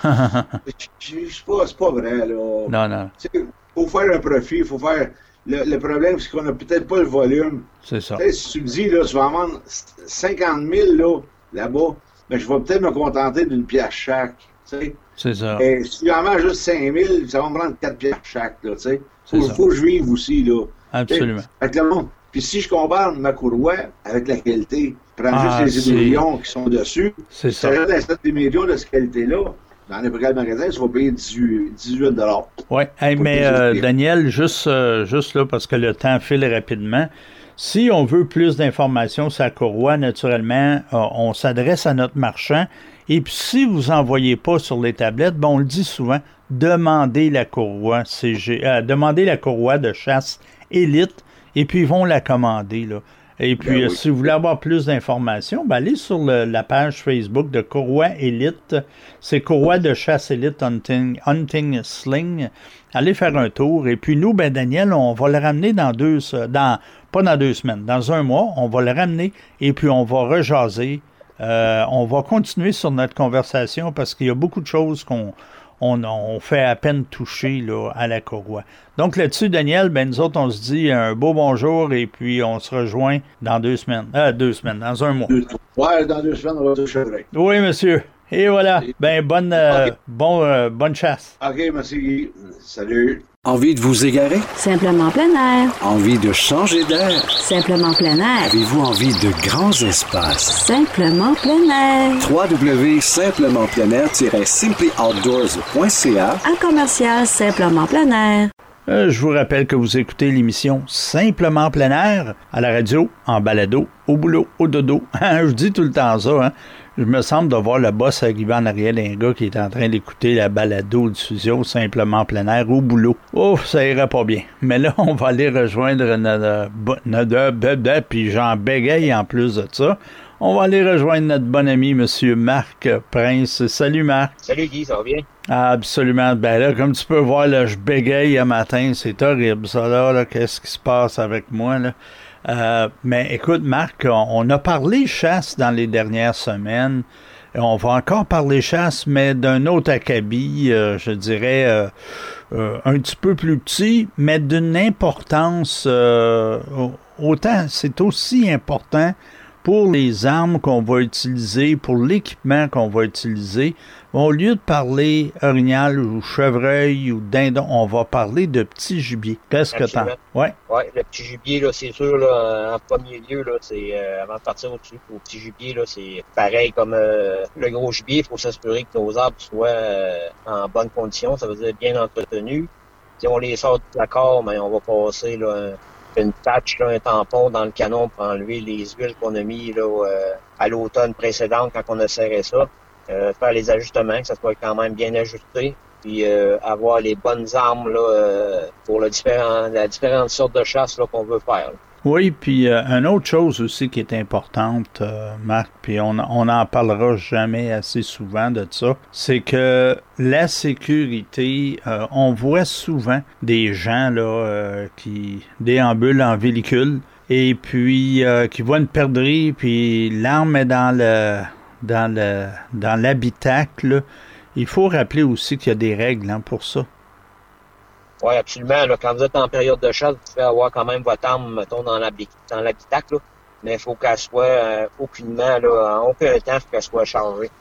C'est pas, c'est pas vrai, là. Non, non. Il faut faire un profit, il faut faire... Le, le problème, c'est qu'on n'a peut-être pas le volume. C'est ça. T'sais, si tu me dis, là, tu vas en vendre cinquante mille, là, là-bas, ben, je vais peut-être me contenter d'une pièce chaque, tu sais. C'est ça. Et si j'en vends juste cinq mille, ça va me prendre quatre pièces chaque, là, tu sais. Il faut, faut que je vive aussi, là. Absolument. Avec le monde. Puis si je compare ma courroie avec la qualité, je prends ah, juste les émérions qui sont dessus, c'est ça. Si tu achètes des émérions de cette qualité-là, dans n'importe quel magasin, tu vas payer dix-huit dollars. Oui, hey, mais euh, Daniel, juste, euh, juste là, parce que le temps file rapidement, si on veut plus d'informations sur la courroie, naturellement, euh, on s'adresse à notre marchand. Et puis, si vous n'en voyez pas sur les tablettes, ben, on le dit souvent, demandez la courroie C G, euh, demandez la courroie de chasse Élite, et puis ils vont la commander, là. Et puis, ben oui. Si vous voulez avoir plus d'informations, ben allez sur le, la page Facebook de Courroie Élite. C'est Courroie de chasse Élite Hunting, Hunting Sling. Allez faire un tour. Et puis nous, ben Daniel, on va le ramener dans deux, dans pas dans deux semaines, dans un mois, on va le ramener et puis on va rejaser. Euh, on va continuer sur notre conversation parce qu'il y a beaucoup de choses qu'on On, on fait à peine toucher là, à la courroie. Donc là-dessus, Daniel, ben nous autres, on se dit un beau bonjour et puis on se rejoint dans deux semaines. Euh, deux semaines, dans un mois. Ouais, dans deux semaines, on va se chevrer. Oui, monsieur. Et voilà. Ben bonne, euh, okay. bon, euh, bonne chasse. OK, merci Guy. Salut. Envie de vous égarer? Simplement plein air. Envie de changer d'air? Simplement plein air. Avez-vous envie de grands espaces? Simplement plein air. w w w point simplement plein air tiret simply outdoors point c a à commercial Simplement plein air. Euh, je vous rappelle que vous écoutez l'émission Simplement plein air à la radio, en balado, au boulot, au dodo. Je dis tout le temps ça, hein. Je me semble de voir le boss arriver en arrière d'un gars qui est en train d'écouter la balado diffusion Simplement plein air au boulot. Oh, ça irait pas bien. Mais là, on va aller rejoindre notre... notre, notre puis j'en bégaye en plus de ça. On va aller rejoindre notre bon ami, M. Marc Prince. Salut, Marc. Salut, Guy, ça va bien? Absolument. Ben là, comme tu peux voir, là, je bégaye un matin. C'est horrible, ça, là. là. Qu'est-ce qui se passe avec moi, là? Euh, mais écoute, Marc, on, on a parlé chasse dans les dernières semaines. Et on va encore parler chasse, mais d'un autre acabit, euh, je dirais, euh, euh, un petit peu plus petit, mais d'une importance euh, autant, c'est aussi important pour les armes qu'on va utiliser, pour l'équipement qu'on va utiliser. Au lieu de parler orignal ou chevreuil ou dindon, on va parler de petit gibier. Qu'est-ce que t'en... Ouais. Ouais, le petit gibier, là, c'est sûr, là, en premier lieu, là, c'est euh, avant de partir au-dessus, au petit gibier, là, c'est pareil comme euh, le gros gibier, il faut s'assurer que nos arbres soient euh, en bonne condition, ça veut dire bien entretenus. Si on les sort du placard, mais on va passer là, un, une patch, là, un tampon dans le canon pour enlever les huiles qu'on a mis là, euh, à l'automne précédent quand on a serré ça. Euh, faire les ajustements, que ça soit quand même bien ajusté, puis euh, avoir les bonnes armes là, euh, pour le différent, la différentes sortes de chasse là, qu'on veut faire. Là. Oui, puis euh, une autre chose aussi qui est importante, euh, Marc, puis on on n'en parlera jamais assez souvent de ça, c'est que la sécurité, euh, on voit souvent des gens là euh, qui déambulent en véhicule et puis euh, qui voient une perdrix, puis l'arme est dans le dans le dans l'habitacle. Il faut rappeler aussi qu'il y a des règles hein, pour ça. Oui, absolument. Là, quand vous êtes en période de chasse, vous pouvez avoir quand même votre arme, mettons, dans l'habitacle, là, mais il faut qu'elle soit euh, aucunement, là, en aucun temps, il faut qu'elle soit chargée.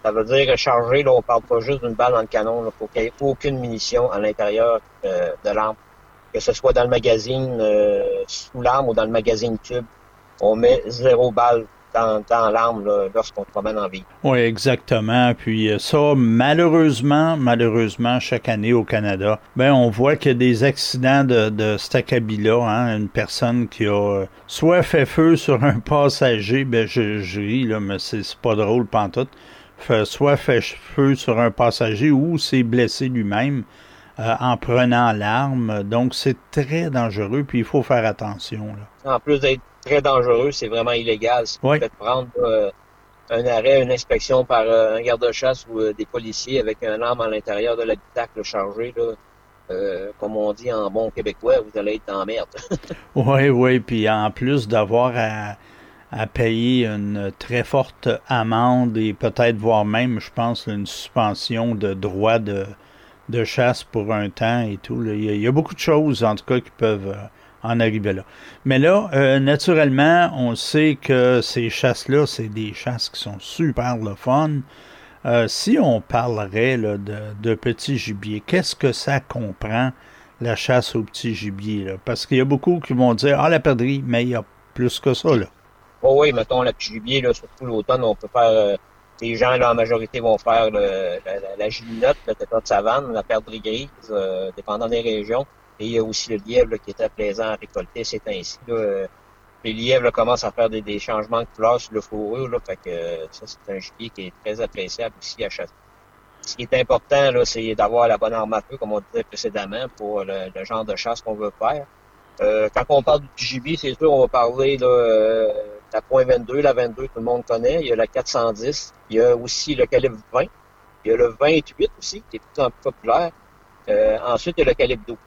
Ça veut dire chargé, là, on parle pas juste d'une balle dans le canon. Il faut qu'il n'y ait aucune munition à l'intérieur euh, de l'arme. Que ce soit dans le magazine euh, sous l'arme ou dans le magazine tube, on met zéro balle dans, dans l'arme là, lorsqu'on se promène en ville. Oui, exactement. Puis ça, malheureusement, malheureusement, chaque année au Canada, ben on voit qu'il y a des accidents de, de cet acabit-là. Hein? Une personne qui a soit fait feu sur un passager, ben je, je ris, là, mais c'est, c'est pas drôle pantoute, fait, soit fait feu sur un passager ou s'est blessé lui-même euh, en prenant l'arme. Donc, c'est très dangereux, puis il faut faire attention. Là. En plus d'être très dangereux, c'est vraiment illégal. Si oui. Vous faites prendre euh, un arrêt, une inspection par euh, un garde-chasse ou euh, des policiers avec un arme à l'intérieur de l'habitacle chargé, là, euh, comme on dit en bon québécois, vous allez être en merde. Oui, oui, puis en plus d'avoir à, à payer une très forte amende et peut-être voire même, je pense, une suspension de droit de, de chasse pour un temps et tout. Là. Il y a, il y a beaucoup de choses, en tout cas, qui peuvent... Euh, en arriver là. Mais là, euh, naturellement, on sait que ces chasses-là, c'est des chasses qui sont super le fun. Euh, si on parlerait là, de, de petit gibier, qu'est-ce que ça comprend, la chasse au petit gibier? Là? Parce qu'il y a beaucoup qui vont dire « Ah, la perdrix », mais il y a plus que ça. Là. Oh oui, mettons, le petit gibier, là, surtout l'automne, on peut faire... Euh, les gens, là, en majorité, vont faire le, la, la, la gélinotte, le tétard de savane, la perdrix grise, euh, dépendant des régions. Et il y a aussi le lièvre là, qui était plaisant à récolter ces temps-ci. Là. Les lièvres là, commencent à faire des, des changements de couleur sur le fourrure. Là, fait que euh, ça, c'est un gibier qui est très appréciable aussi à chasser. Ce qui est important, là, c'est d'avoir la bonne arme à feu, comme on disait précédemment, pour le, le genre de chasse qu'on veut faire. Euh, quand on parle du gibier, c'est sûr, on va parler là, euh, de la point vingt-deux. La vingt-deux, tout le monde connaît. Il y a la quatre cent dix. Il y a aussi le calibre vingt. Il y a le vingt-huit aussi, qui est de plus en plus populaire. Euh, ensuite, il y a le calibre douze.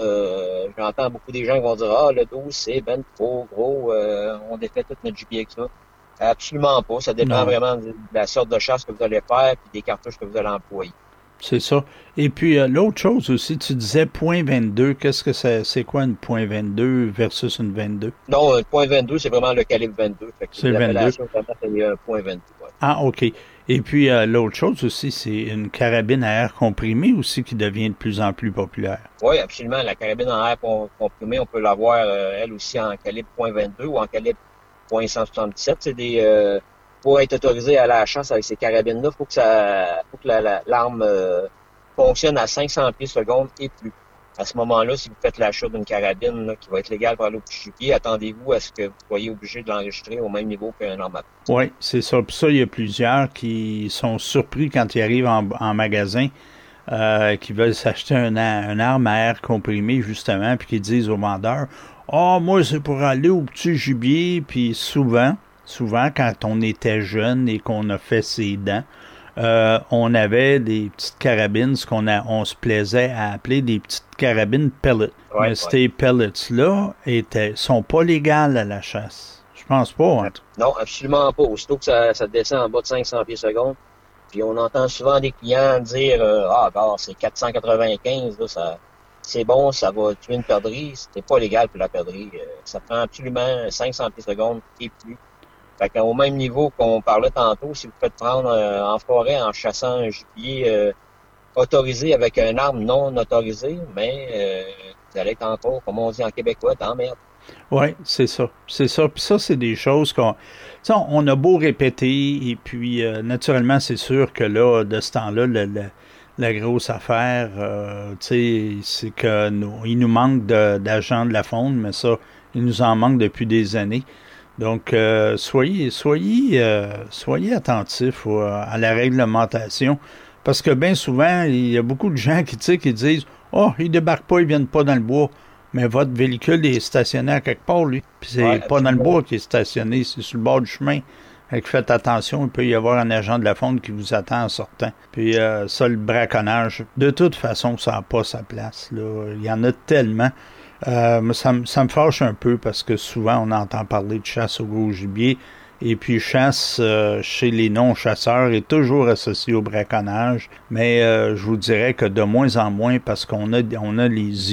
Euh, j'entends beaucoup des gens qui vont dire « Ah, le douze, c'est ben trop gros, euh, on défait tout notre gibier avec ça. » Absolument pas. Ça dépend non. vraiment de la sorte de chasse que vous allez faire et des cartouches que vous allez employer. C'est ça. Et puis, euh, l'autre chose aussi, tu disais point vingt-deux. Qu'est-ce que c'est? C'est quoi une point vingt-deux versus une vingt-deux? Non, un point vingt-deux, c'est vraiment le calibre vingt-deux. Fait que c'est vingt-deux. C'est un point vingt-deux. Ouais. Ah, OK. Et puis, euh, l'autre chose aussi, c'est une carabine à air comprimé aussi qui devient de plus en plus populaire. Oui, absolument. La carabine à air comprimé, on peut l'avoir, euh, elle aussi, en calibre point vingt-deux ou en calibre point cent soixante-dix-sept. C'est des... Euh, pour être autorisé à la chasse avec ces carabines-là, il faut que ça, faut que la, la, l'arme euh, fonctionne à cinq cents pieds secondes et plus. À ce moment-là, si vous faites l'achat d'une carabine là, qui va être légale pour aller au petit gibier, attendez-vous à ce que vous soyez obligé de l'enregistrer au même niveau qu'un arme à feu. Oui, c'est ça. Puis ça, il y a plusieurs qui sont surpris quand ils arrivent en, en magasin, euh, qui veulent s'acheter un, un arme à air comprimé, justement, puis qui disent au vendeur « Ah, oh, moi, c'est pour aller au petit gibier. » Puis souvent, souvent, quand on était jeune et qu'on a fait ses dents, Euh, on avait des petites carabines, ce qu'on a, on se plaisait à appeler des petites carabines pellets. Ouais, Mais ouais. Ces pellets-là étaient, sont pas légales à la chasse. Je pense pas. Hein. Non, absolument pas. Aussitôt que ça, ça descend en bas de cinq cents pieds secondes, puis on entend souvent des clients dire euh, « Ah, bah, c'est quatre cent quatre-vingt-quinze, là, ça, c'est bon, ça va tuer une perdrix. » C'était pas légal pour la perdrix. Euh, ça prend absolument cinq cents pieds secondes et plus. Fait qu'au même niveau qu'on parlait tantôt, si vous faites prendre euh, en forêt en chassant un gibier euh, autorisé avec une arme non autorisée, mais euh, vous allez être encore, comme on dit en québécois, dans merde. Oui, c'est ça. C'est ça. Puis ça, c'est des choses qu'on... Tu sais, on a beau répéter, et puis euh, naturellement, c'est sûr que là, de ce temps-là, le, le, la grosse affaire, euh, tu sais, c'est que nous, il nous manque de, d'agents de la faune, mais ça, il nous en manque depuis des années. Donc, euh, soyez soyez euh, soyez attentifs au, à la réglementation, parce que bien souvent, il y a beaucoup de gens qui, tu sais, qui disent « Oh, ils débarquent pas, ils viennent pas dans le bois. » Mais votre véhicule est stationné à quelque part, lui. Puis c'est ouais, pas dans le bois qu'il est stationné, c'est sur le bord du chemin. Fait que faites attention, il peut y avoir un agent de la faune qui vous attend en sortant. Puis euh, ça, le braconnage, de toute façon, ça n'a pas sa place, là. Il y en a tellement... Euh, ça, ça me fâche un peu parce que souvent on entend parler de chasse au gros gibier et puis chasse euh, chez les non-chasseurs est toujours associée au braconnage, mais euh, je vous dirais que de moins en moins parce qu'on a, on a les yeux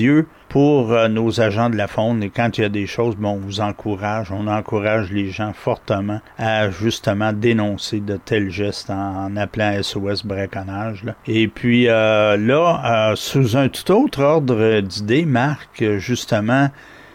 pour euh, nos agents de la faune. Et quand il y a des choses, bon, on vous encourage, on encourage les gens fortement à justement dénoncer de tels gestes en, en appelant S O S braconnage. Là. Et puis euh, là, euh, sous un tout autre ordre d'idées, Marc, justement,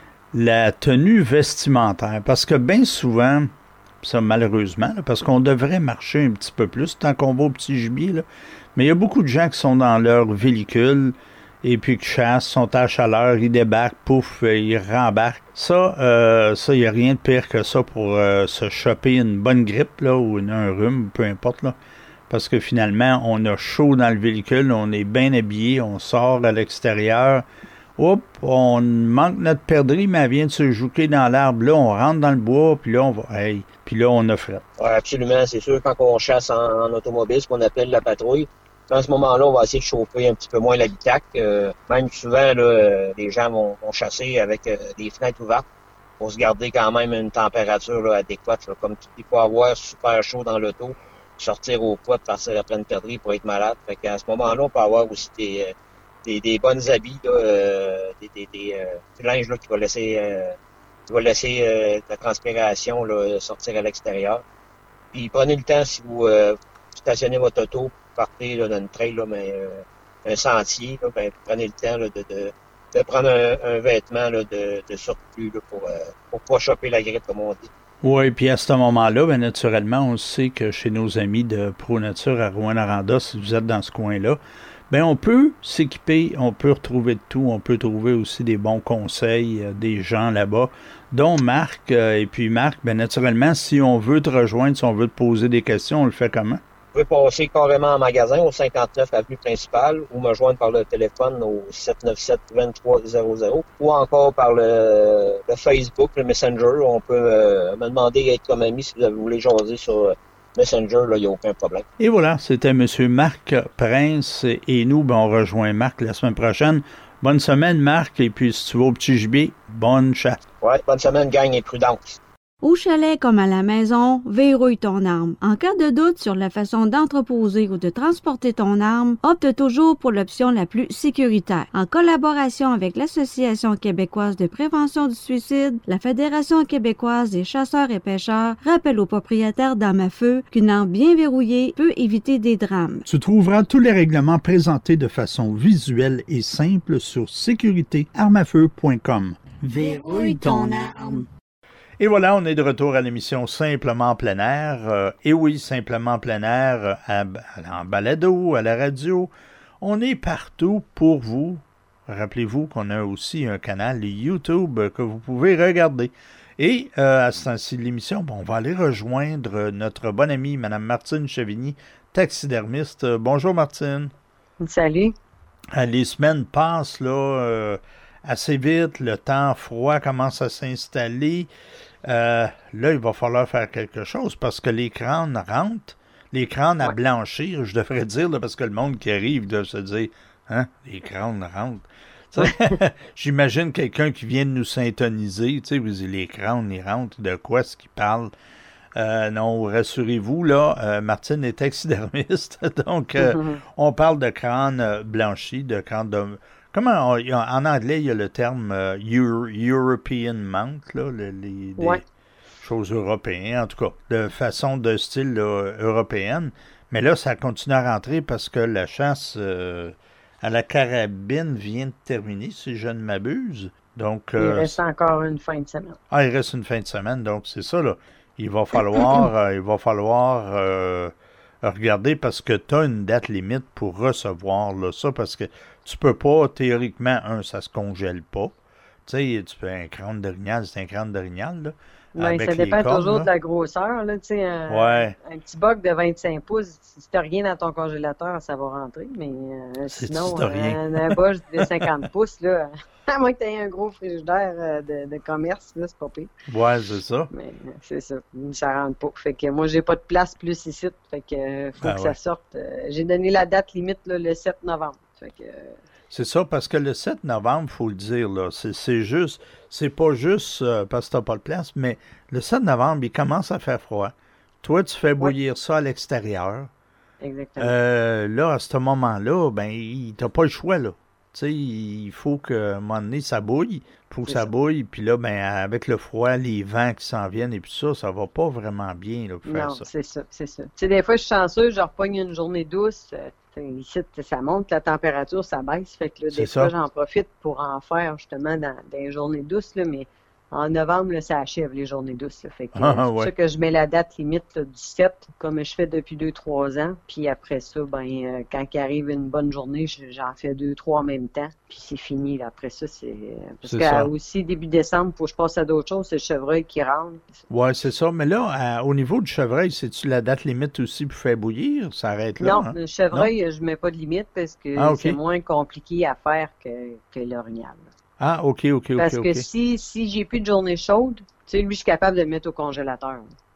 la tenue vestimentaire. Parce que bien souvent, ça malheureusement, là, parce qu'on devrait marcher un petit peu plus tant qu'on va au petit gibier, là, mais il y a beaucoup de gens qui sont dans leur véhicule et puis qui chassent, sont à chaleur, ils débarquent, pouf, ils rembarquent. Ça, euh, ça, il n'y a rien de pire que ça pour euh, se choper une bonne grippe, là, ou une, un rhume, peu importe, là. Parce que finalement, on a chaud dans le véhicule, on est bien habillé, on sort à l'extérieur. Oups, on manque notre perdrix, mais elle vient de se jouer dans l'arbre. Là, on rentre dans le bois, puis là, on va. Hey, puis là, on a fret. Oui, absolument. C'est sûr, quand on chasse en, en automobile, ce qu'on appelle la patrouille, à ce moment-là, on va essayer de chauffer un petit peu moins l'habitacle. Euh, même souvent, là, euh, les gens vont, vont chasser avec euh, des fenêtres ouvertes pour se garder quand même une température là, adéquate. Là. Comme tu dis, pas avoir super chaud dans l'auto, sortir au poids, partir à pleine perdrix pour être malade. Fait qu'à ce moment-là, on peut avoir aussi des, des, des bonnes habits, là, euh, des, des, des, euh, du linge là, qui va laisser, euh, qui va laisser euh, la transpiration là, sortir à l'extérieur. Puis prenez le temps si vous euh, stationnez votre auto, partez là, dans une trail, là, mais euh, un sentier, là, ben, prenez le temps là, de, de, de prendre un, un vêtement là, de, de surplus là, pour euh, pour pas choper la grippe, comme on dit. Oui, puis à ce moment-là, ben, naturellement, on sait que chez nos amis de Pro Nature à Rouyn-Noranda, si vous êtes dans ce coin-là, ben on peut s'équiper, on peut retrouver de tout, on peut trouver aussi des bons conseils, euh, des gens là-bas, dont Marc. Euh, et puis Marc, ben naturellement, si on veut te rejoindre, si on veut te poser des questions, on le fait comment? Vous pouvez passer carrément en magasin au cinquante-neuf avenue principale ou me joindre par le téléphone au sept neuf sept, deux trois zéro zéro ou encore par le, le Facebook, le Messenger. On peut euh, me demander d'être comme ami si vous voulez jaser sur Messenger, là, il n'y a aucun problème. Et voilà, c'était M. Marc Prince et nous, ben, on rejoint Marc la semaine prochaine. Bonne semaine, Marc, et puis si tu vas au petit gibier, bonne chasse. Ouais, bonne semaine, gang, et prudence. Au chalet comme à la maison, verrouille ton arme. En cas de doute sur la façon d'entreposer ou de transporter ton arme, opte toujours pour l'option la plus sécuritaire. En collaboration avec l'Association québécoise de prévention du suicide, la Fédération québécoise des chasseurs et pêcheurs rappelle aux propriétaires d'armes à feu qu'une arme bien verrouillée peut éviter des drames. Tu trouveras tous les règlements présentés de façon visuelle et simple sur sécurité arme à feu point com. Verrouille ton arme. Et voilà, on est de retour à l'émission Simplement plein air. Euh, et oui, Simplement plein air, à, à, en balado, à la radio. On est partout pour vous. Rappelez-vous qu'on a aussi un canal YouTube que vous pouvez regarder. Et euh, à ce temps-ci de l'émission, bon, on va aller rejoindre notre bonne amie, Mme Martine Chavigny, taxidermiste. Bonjour, Martine. Salut. Euh, les semaines passent là euh, assez vite. Le temps froid commence à s'installer. Euh, là, il va falloir faire quelque chose parce que les crânes rentrent, les crânes à ouais. blanchir, je devrais dire, là, parce que le monde qui arrive doit se dire, hein, les crânes rentrent. J'imagine quelqu'un qui vient de nous syntoniser, tu sais, vous dites, les crânes, ils rentrent, de quoi est-ce qu'ils parlent? Euh, non, rassurez-vous, là, euh, Martine est taxidermiste, donc euh, mm-hmm. on parle de crâne blanchi, de crâne de... Comment, on, en anglais, il y a le terme euh, Euro, European Mount, là, les, les des ouais. choses européennes, en tout cas, de façon de style là, européenne. Mais là, ça continue à rentrer parce que la chasse euh, à la carabine vient de terminer, si je ne m'abuse. Donc, euh, il reste encore une fin de semaine. Ah, il reste une fin de semaine, donc c'est ça, là. Il va falloir, euh, il va falloir euh, regarder parce que tu as une date limite pour recevoir là, ça, parce que tu peux pas, théoriquement, un, ça se congèle pas. Tu sais, tu fais un crâne d'orignal, c'est un crâne d'orignal, là. Ben, ça dépend cordes, toujours là. De la grosseur, là, tu sais, un, ouais. un petit boc de vingt-cinq pouces, si t'as rien dans ton congélateur, ça va rentrer, mais euh, sinon, si rien. un, un boc de cinquante pouces, là, à moins que t'aies un gros frigidaire euh, de, de commerce, là, c'est pas pire. Ouais, c'est ça. Mais c'est ça, ça rentre pas. Fait que moi, j'ai pas de place plus ici, fait que euh, faut ben que ouais. ça sorte. Euh, j'ai donné la date limite, là, le sept novembre, fait que... Euh, c'est ça, parce que le sept novembre, il faut le dire, là, c'est, c'est juste, c'est pas juste euh, parce que t'as pas de place, mais le sept novembre, il commence à faire froid. Toi, tu fais bouillir ouais. ça à l'extérieur. Exactement. Euh, là, à ce moment-là, ben, t'as pas le choix, là. Tu sais, il faut qu'à un moment donné, ça bouille. Il faut que C'est ça, ça. bouille. Puis là, ben, avec le froid, les vents qui s'en viennent et puis ça, ça va pas vraiment bien là, pour faire Non, ça. c'est ça, c'est ça. Tu sais, des fois, je suis chanceux, je repogne une journée douce. euh, Ici, ça monte, la température, ça baisse. Fait que là, C'est des ça. fois, j'en profite pour en faire justement dans, dans les journées douces, là, mais en novembre, là, ça achève les journées douces. Là. Fait que, Ah, euh, c'est pour ouais. ça que je mets la date limite là, du sept, comme je fais depuis deux trois ans. Puis après ça, ben, euh, quand il arrive une bonne journée, je- j'en fais deux trois en même temps. Puis c'est fini. Là. Après ça, c'est. Parce C'est que ça. euh, aussi, début décembre, il faut que je passe à d'autres choses. C'est le chevreuil qui rentre. Ouais, c'est ça. Mais là, à- au niveau du chevreuil, c'est-tu la date limite aussi pour faire bouillir? Ça arrête là, Non, hein? le chevreuil, je mets pas de limite parce que Ah, ok. c'est moins compliqué à faire que, que l'orignal. Ah, OK, OK, OK, Parce que OK. si, si j'ai plus de journée chaude, tu sais, lui, je suis capable de le mettre au congélateur.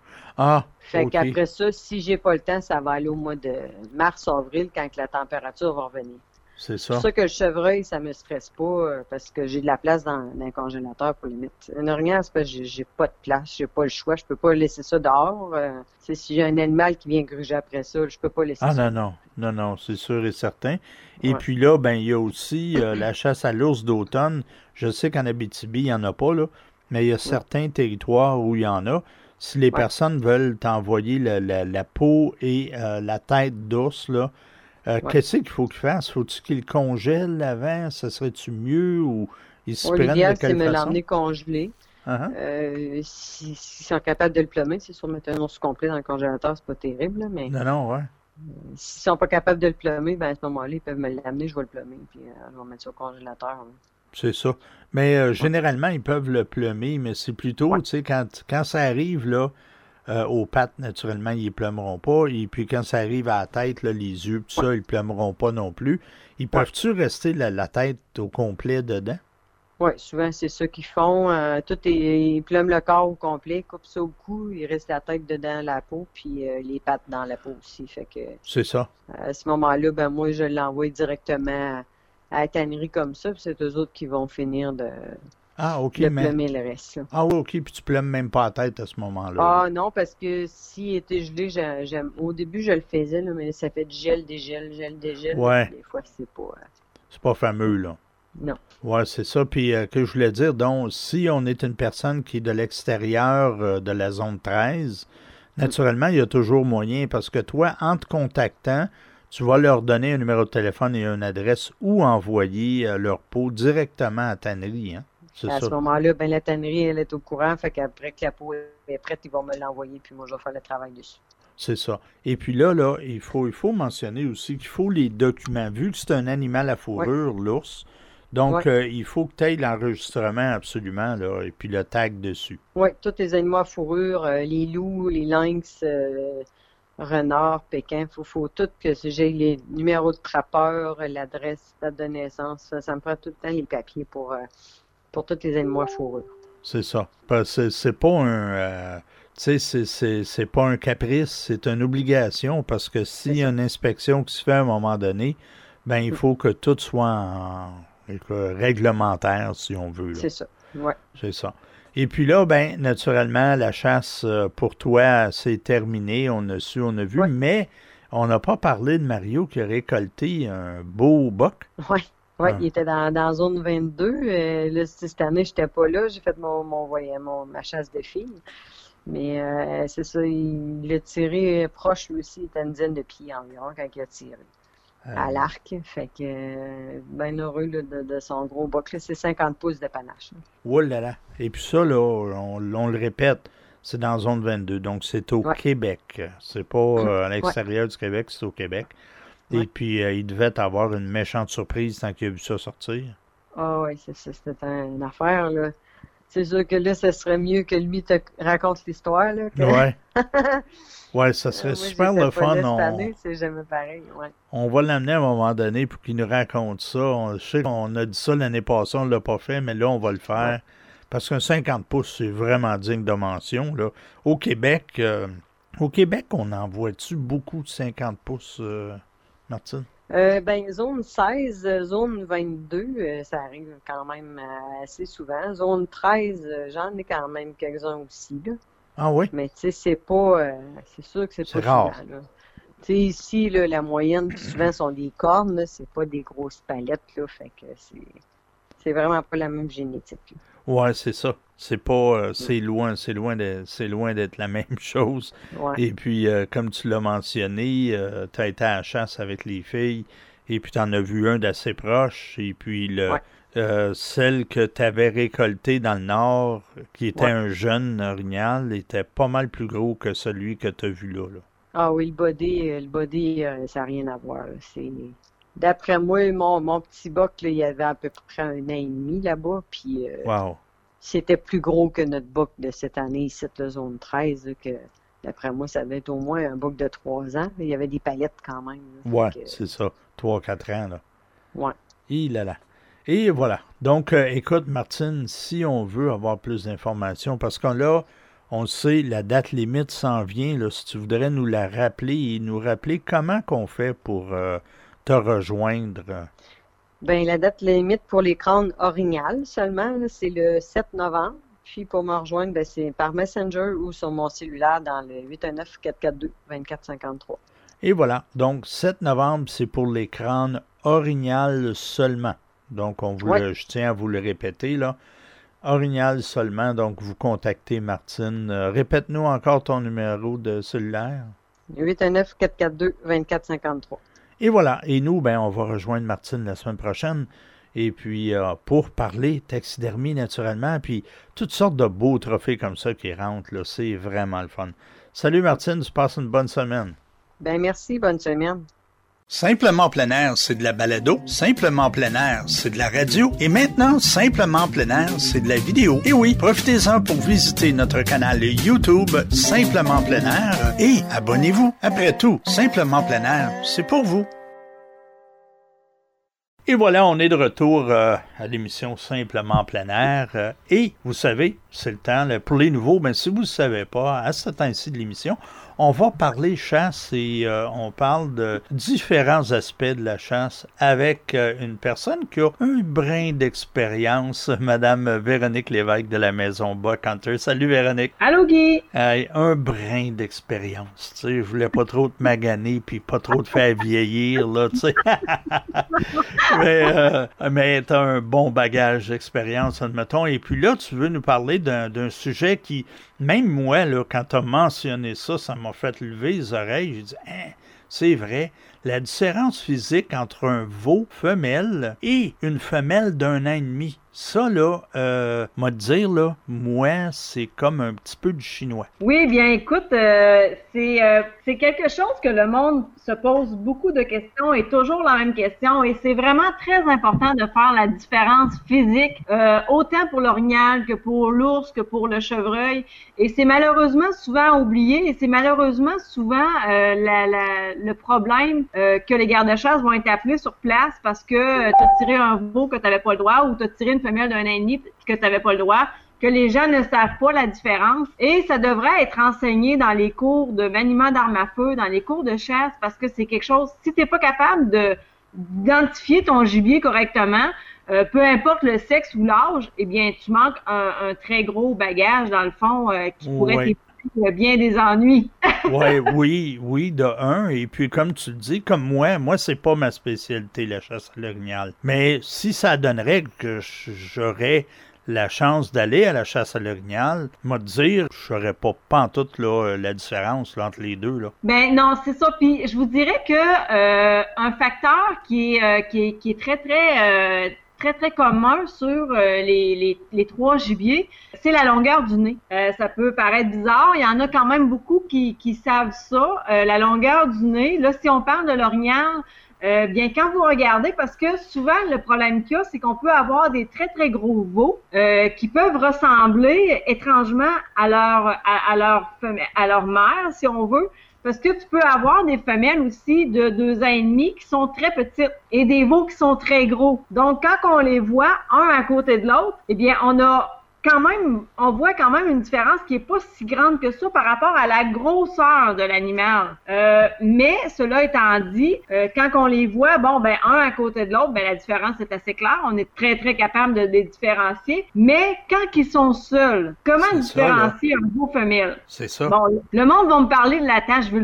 Ah, Fait OK. qu'après ça, si j'ai pas le temps, ça va aller au mois de mars, avril, quand que la température va revenir. C'est C'est ça. pour ça que le chevreuil, ça me stresse pas euh, parce que j'ai de la place dans, dans le congélateur pour le mettre. Un orignal, c'est parce que j'ai, j'ai pas de place, j'ai pas le choix, je peux pas laisser ça dehors. Euh, tu sais, si j'ai un animal qui vient gruger après ça, je peux pas laisser Ah ça. non, non, non, non, c'est sûr et certain. Et Ouais. puis là, ben il y a aussi euh, la chasse à l'ours d'automne. Je sais qu'en Abitibi, il n'y en a pas, là, mais il y a certains territoires où il y en a. Si les Ouais. personnes veulent t'envoyer la, la, la peau et euh, la tête d'ours, là, euh, Ouais. qu'est-ce qu'il faut qu'ils fassent? Faut-tu qu'ils le congèlent avant? Ça serait-tu mieux ou ils se Bon, prennent de l'idéal, c'est quelle me façon? l'emmener congelé. Ah, ah. Euh, si- S'ils sont capables de le plumer, c'est sûr, mettre un ours complet dans le congélateur, c'est pas terrible, là, mais Non, non, ouais. s'ils sont pas capables de le plumer, ben à ce moment-là, ils peuvent me l'amener, je vais le plumer, puis euh, je vais mettre ça au congélateur. Là. C'est ça. Mais euh, généralement, ils peuvent le plumer, mais c'est plutôt, Ouais. tu sais, quand, quand ça arrive, là, euh, aux pattes, naturellement, ils ne plumeront pas. Et puis quand ça arrive à la tête, là, les yeux, tout ça, ils ne plumeront pas non plus. Ils peuvent-tu rester la, la tête au complet dedans? Oui, souvent, c'est ça qu'ils font. Euh, tout est, ils plument le corps au complet, coupent ça au cou, il reste la tête dedans la peau, puis euh, les pattes dans la peau aussi. Fait que C'est ça. à ce moment-là, ben moi, je l'envoie directement à la tannerie comme ça, puis c'est eux autres qui vont finir de, Ah, OK, de mais... plumer le reste. Là. Ah oui, OK, puis tu plumes même pas la tête à ce moment-là. Ah non, parce que s'il était gelé, j'ai- j'aime. Au début, je le faisais, là, mais ça fait du gel, dégel, gel, dégel. Ouais. Des fois, c'est pas. euh, C'est pas fameux, là. Non. Ouais, c'est ça. Puis, euh, que je voulais dire, donc, si on est une personne qui est de l'extérieur euh, de la zone treize, naturellement, il y a toujours moyen, parce que toi, en te contactant, tu vas leur donner un numéro de téléphone et une adresse ou envoyer euh, leur peau directement à la tannerie, hein? C'est À ça. ce moment-là, ben la tannerie, elle est au courant, fait qu'après que la peau est prête, ils vont me l'envoyer, puis moi, je vais faire le travail dessus. C'est ça. Et puis là, là, il faut, il faut mentionner aussi qu'il faut les documents. Vu que c'est un animal à fourrure, l'ours, donc Ouais. euh, il faut que tu aies l'enregistrement absolument, là, et puis le tag dessus. Oui, tous les animaux à fourrure, euh, les loups, les lynx, euh, renards, pékins, il faut, faut tout que j'ai les numéros de trappeur, l'adresse, date de naissance, ça, ça me prend tout le temps les papiers pour, euh, pour tous les animaux à fourrure. C'est ça. Parce que c'est pas un... euh, tu sais, c'est- c'est c'est pas un caprice, c'est une obligation, parce que s'il y a une inspection qui se fait à un moment donné, ben il faut que tout soit en, que réglementaire, si on veut, là. C'est ça, ouais. C'est ça. Et puis là, ben, naturellement, la chasse euh, pour toi, c'est terminé. On a su, on a vu, Ouais. mais on n'a pas parlé de Mario qui a récolté un beau boc. Oui, ouais, Ah. il était dans, dans zone vingt-deux. Euh, là, cette année, je n'étais pas là. J'ai fait mon, mon, voyage- mon, ma chasse de filles. Mais euh, c'est ça, il l'a tiré proche, lui aussi, il était à une dizaine de pieds environ quand il a tiré. À Euh, l'arc. Fait que, euh, bien heureux là, de, de son gros boc. là. C'est cinquante pouces de panache. là. Oh là là. Et puis ça, là, on, on le répète, c'est dans zone vingt-deux. Donc, c'est au Ouais. Québec. C'est pas euh, à l'extérieur du Québec, c'est au Québec. Et Ouais. puis, euh, il devait avoir une méchante surprise tant qu'il a vu ça sortir. Ah oui, c'est ça, c'était un- une affaire. Là. C'est sûr que là, ce serait mieux que lui te raconte l'histoire. Là, que... Ouais. Ouais, ça Euh, serait moi, super j'étais le pas fun. là cette On, année, c'est jamais pareil. Ouais. on va l'amener à un moment donné pour qu'il nous raconte ça. On, je sais qu'on a dit ça l'année passée, on ne l'a pas fait, mais là, on va le faire. Parce qu'un cinquante pouces, c'est vraiment digne de mention. Là. Au Québec, euh, au Québec, on en voit-tu beaucoup de cinquante pouces, euh, Martine? Euh, ben, zone seize, euh, zone vingt-deux, euh, ça arrive quand même euh, assez souvent. Zone treize, euh, j'en ai quand même quelques-uns aussi, là. Ah oui? Mais tu sais, c'est pas, euh, c'est sûr que c'est C'est pas rare. souvent, là. Tu sais, ici, là, la moyenne, souvent, sont des cornes, là, c'est pas des grosses palettes, là, fait que c'est, c'est vraiment pas la même génétique. Là. Ouais, c'est ça. C'est pas, euh, c'est loin, c'est loin de, c'est loin d'être la même chose. Ouais. Et puis, euh, comme tu l'as mentionné, euh, tu as été à la chasse avec les filles, et puis tu en as vu un d'assez proche, et puis le, Ouais. euh, celle que tu avais récoltée dans le nord, qui était Ouais. un jeune orignal, était pas mal plus gros que celui que tu as vu là, là. Ah oui, le body, euh, le body, euh, ça n'a rien à voir. Là. C'est... D'après moi, mon, mon petit boc, là, il y avait à peu près un an et demi là-bas, puis euh, Wow. c'était plus gros que notre boc de cette année ici, la zone treize, là, que d'après moi, ça devait être au moins un boc de trois ans. Là. Il y avait des paillettes quand même. Là, Ouais, que, c'est ça. Trois, quatre ans, là. ouais. Et là là. Et voilà. Donc, euh, écoute, Martine, si on veut avoir plus d'informations, parce que là, on sait, la date limite s'en vient, là, si tu voudrais nous la rappeler et nous rappeler comment qu'on fait pour euh, te rejoindre. Ben, la date limite pour les crânes orignales seulement, là, c'est le sept novembre. Puis pour me rejoindre, ben, c'est par Messenger ou sur mon cellulaire dans le huit un neuf, quatre quatre deux, deux quatre cinq trois. Et voilà. Donc, sept novembre, c'est pour les crânes orignales seulement. Donc, on vous Ouais. le, je tiens à vous le répéter, là. Orignal seulement, donc vous contactez Martine. Euh, répète-nous encore ton numéro de cellulaire. huit un neuf, quatre quatre deux, deux quatre cinq trois. Et voilà. Et nous, ben, on va rejoindre Martine la semaine prochaine. Et puis, euh, pour parler taxidermie naturellement, puis toutes sortes de beaux trophées comme ça qui rentrent, là, c'est vraiment le fun. Salut Martine, tu passes une bonne semaine. Ben merci, bonne semaine. Simplement plein air, c'est de la balado. Simplement plein air, c'est de la radio. Et maintenant, Simplement plein air, c'est de la vidéo. Et oui, profitez-en pour visiter notre canal YouTube Simplement plein air et abonnez-vous. Après tout, Simplement plein air, c'est pour vous. Et voilà, on est de retour euh, à l'émission Simplement plein air. Euh, et vous savez, c'est le temps, là, pour les nouveaux, ben, si vous ne le savez pas, à ce temps-ci de l'émission, on va parler chasse et euh, on parle de différents aspects de la chasse avec euh, une personne qui a un brin d'expérience, Madame Véronique Lévesque de la Maison Buck Hunter. Salut Véronique. Allô Guy. Euh, un brin d'expérience, tu sais, je voulais pas trop te maganer puis pas trop te faire vieillir, là, tu sais. mais euh, mais t'as un bon bagage d'expérience, admettons. Et puis là, tu veux nous parler d'un, d'un sujet qui, même moi, là, quand t'as mentionné ça, ça m'a fait lever les oreilles. J'ai dit, hein, c'est vrai, la différence physique entre un veau femelle et une femelle d'un an et demi. Ça, là, euh, moi te dire, là, moi, c'est comme un petit peu du chinois. Oui, bien, écoute, euh, c'est euh, c'est quelque chose que le monde se pose beaucoup de questions et toujours la même question. Et c'est vraiment très important de faire la différence physique, euh, autant pour l'orignal que pour l'ours, que pour le chevreuil. Et c'est malheureusement souvent oublié et c'est malheureusement souvent euh, la, la, le problème euh, que les gardes-chasse vont être appelés sur place parce que euh, tu as tiré un veau que tu n'avais pas le droit ou tu as tiré une femelle d'un an et demi que tu n'avais pas le droit, que les gens ne savent pas la différence. Et ça devrait être enseigné dans les cours de maniement d'armes à feu, dans les cours de chasse, parce que c'est quelque chose, si tu n'es pas capable de d'identifier ton gibier correctement, euh, peu importe le sexe ou l'âge, eh bien, tu manques un, un très gros bagage, dans le fond, euh, qui pourrait Ouais. t'éviter bien des ennuis. Ouais, oui, oui, de un. Et puis, comme tu le dis, comme moi, moi, c'est pas ma spécialité, la chasse à l'orignal. Mais si ça donnerait que j'aurais la chance d'aller à la chasse à l'orignal, moi, te dire, je saurais pas pantoute, là, la différence, là, entre les deux, là. Ben non, c'est ça. Puis je vous dirais que euh, un facteur qui est, euh, qui est qui est très très euh, très très commun sur euh, les, les les trois gibiers, c'est la longueur du nez. Euh, ça peut paraître bizarre, il y en a quand même beaucoup qui qui savent ça. Euh, la longueur du nez. Là, si on parle de l'orignal, Euh, bien, quand vous regardez, parce que souvent, le problème qu'il y a, c'est qu'on peut avoir des très, très gros veaux euh, qui peuvent ressembler étrangement à leur, à, à leur femelle, à leur mère, si on veut, parce que tu peux avoir des femelles aussi de deux ans et demi qui sont très petites et des veaux qui sont très gros. Donc, quand on les voit un à côté de l'autre, eh bien, on a quand même, on voit quand même une différence qui est pas si grande que ça par rapport à la grosseur de l'animal. Euh, mais cela étant dit, euh, quand on les voit, bon, ben un à côté de l'autre, ben la différence est assez claire. On est très très capable de les différencier. Mais quand ils sont seuls, comment C'est différencier ça, un veau femelle? C'est ça. Bon, le monde va me parler de la tache vulvaire.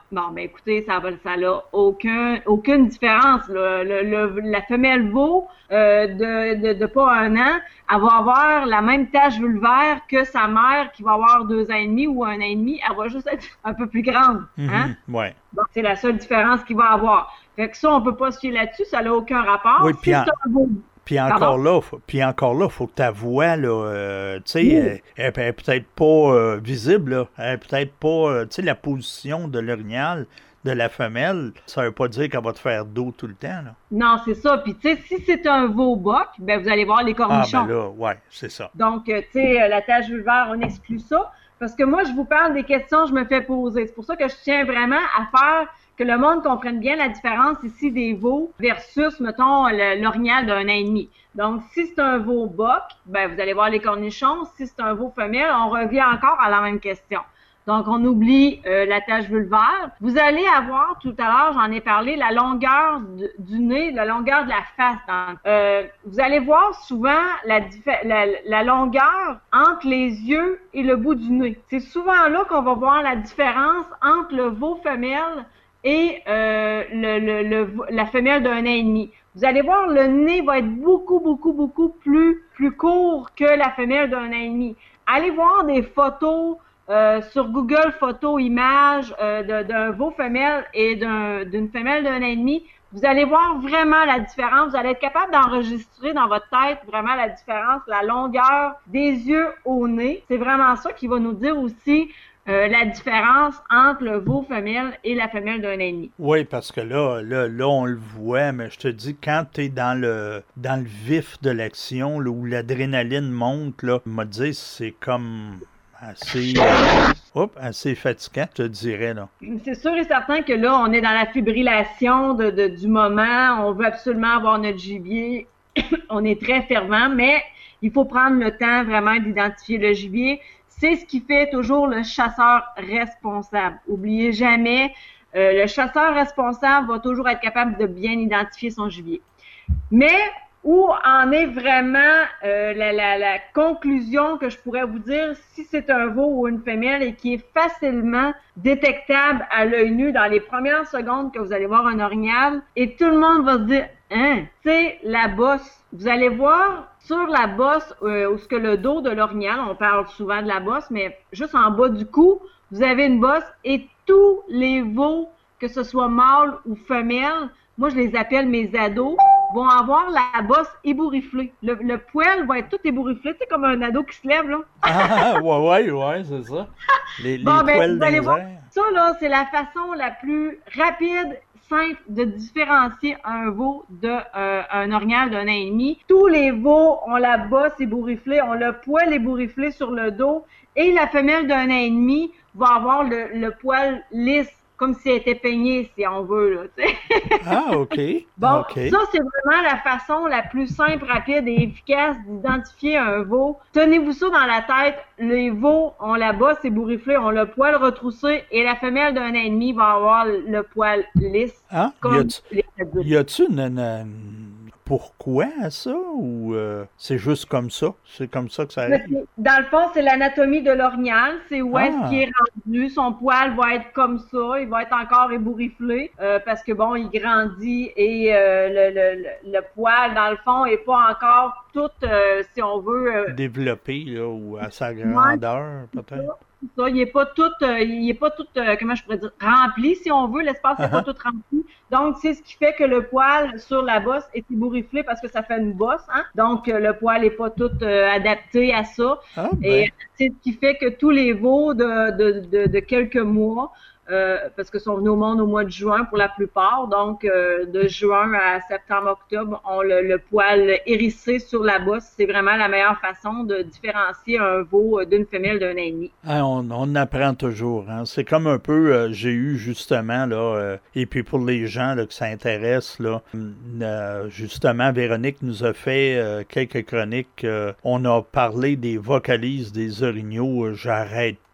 Bon, ben écoutez, ça va, ça n'a aucun, aucune différence. Le, le, le, la femelle veau euh, de, de, de pas un an, elle va avoir la même tache vulvaire que sa mère qui va avoir deux ans et demi ou un an et demi. Elle va juste être un peu plus grande. Hein? Mm-hmm, ouais. Donc, c'est la seule différence qu'il va avoir. Fait que ça, on peut pas se fier là-dessus, ça n'a aucun rapport. Oui, si puis en... c'est un veau... Puis encore Pardon? là, faut, puis encore là, faut que ta voix, là, euh, tu sais, elle, elle, elle est peut-être pas euh, visible, là. Elle est peut-être pas, euh, tu sais, la position de l'orignal de la femelle, ça veut pas dire qu'elle va te faire d'eau tout le temps, là. Non, c'est ça. Puis, tu sais, si c'est un veau boc, ben vous allez voir les cornichons. Ah, ben là, ouais, c'est ça. Donc, euh, tu sais, la tache vulvaire, on exclut ça. Parce que moi, je vous parle des questions que je me fais poser. C'est pour ça que je tiens vraiment à faire que le monde comprenne bien la différence ici des veaux versus, mettons, le, l'orignal d'un an et demi. Donc, si c'est un veau boc, ben vous allez voir les cornichons. Si c'est un veau femelle, on revient encore à la même question. Donc, on oublie euh, la tache vulvaire. Vous allez avoir, tout à l'heure, j'en ai parlé, la longueur du, du nez, la longueur de la face. Dans, euh, vous allez voir souvent la, la, la longueur entre les yeux et le bout du nez. C'est souvent là qu'on va voir la différence entre le veau femelle et euh, le, le, le, la femelle d'un an et demi. Vous allez voir, le nez va être beaucoup, beaucoup, beaucoup plus, plus court que la femelle d'un an et demi. Allez voir des photos euh, sur Google Photos Images euh, de, d'un veau femelle et d'un, d'une femelle d'un an et demi. Vous allez voir vraiment la différence. Vous allez être capable d'enregistrer dans votre tête vraiment la différence, la longueur des yeux au nez. C'est vraiment ça qui va nous dire aussi Euh, la différence entre le veau femelle et la femelle d'un an et demi. Oui, parce que là, là, là, on le voit, mais je te dis, quand tu es dans le dans le vif de l'action, là, où l'adrénaline monte, là, on m'a dit, c'est comme assez, euh, hop, assez fatigant, je te dirais. Là. C'est sûr et certain que là, on est dans la fibrillation de, de, du moment. On veut absolument avoir notre gibier. On est très fervent, mais il faut prendre le temps vraiment d'identifier le gibier. C'est ce qui fait toujours le chasseur responsable. Oubliez jamais, euh, le chasseur responsable va toujours être capable de bien identifier son gibier. Mais où en est vraiment euh, la, la, la conclusion que je pourrais vous dire si c'est un veau ou une femelle et qui est facilement détectable à l'œil nu dans les premières secondes que vous allez voir un orignal et tout le monde va se dire « Hein? » C'est la bosse. Vous allez voir sur la bosse, euh, où ce que le dos de l'orignal, on parle souvent de la bosse, mais juste en bas du cou, vous avez une bosse et tous les veaux, que ce soit mâle ou femelle, moi je les appelle mes ados, vont avoir la bosse ébourifflée. Le, le poil va être tout ébourifflé, c'est comme un ado qui se lève, là. Ah, ouais, ouais, ouais, c'est ça. Les, les bon, ben, poils vous allez voir, airs. ça, là, c'est la façon la plus rapide, simple de différencier un veau d'un euh, orignal d'un an et demi. Tous les veaux ont la bosse ébourifflée, ont le poil ébourifflé sur le dos et la femelle d'un an et demi va avoir le, le poil lisse, comme si elle était peignée, si on veut, là, tu sais. Ah, OK. Bon, okay. ça, c'est vraiment la façon la plus simple, rapide et efficace d'identifier un veau. Tenez-vous ça dans la tête. Les veaux ont la bosse ébourifflée, ont le poil retroussé et la femelle d'un an et demi va avoir le poil lisse. Ah, comme y a-tu, les adultes. y a-tu une, une, une... pourquoi ça ou euh, c'est juste comme ça? C'est comme ça que ça arrive? Dans le fond, c'est l'anatomie de l'orignal. C'est où Ah. est-ce qu'il est rendu. Son poil va être comme ça. Il va être encore ébourifflé euh, parce que, bon, il grandit et euh, le, le, le, le poil, dans le fond, est pas encore tout, euh, si on veut... Euh, développé là, ou à sa grandeur, ouais, peut-être? Ça, il est pas tout, euh, il est pas tout, euh, comment je pourrais dire, rempli, si on veut. L'espace n'est Uh-huh. pas tout rempli. Donc, c'est ce qui fait que le poil sur la bosse est ébourifflé parce que ça fait une bosse, hein. Donc, euh, le poil est pas tout euh, adapté à ça. Ah, ben. Et c'est ce qui fait que tous les veaux de, de, de, de quelques mois, euh, parce que sont venus au monde au mois de juin pour la plupart, donc euh, de juin à septembre-octobre, ont le, le poil hérissé sur la bosse. C'est vraiment la meilleure façon de différencier un veau d'une femelle d'un an et demi. Ah, on, on apprend toujours. Hein? C'est comme un peu, euh, j'ai eu justement, là, euh, et puis pour les gens là, que ça intéresse, là, euh, justement, Véronique nous a fait euh, quelques chroniques. Euh, on a parlé des vocalises des orignaux. Euh, J'arrête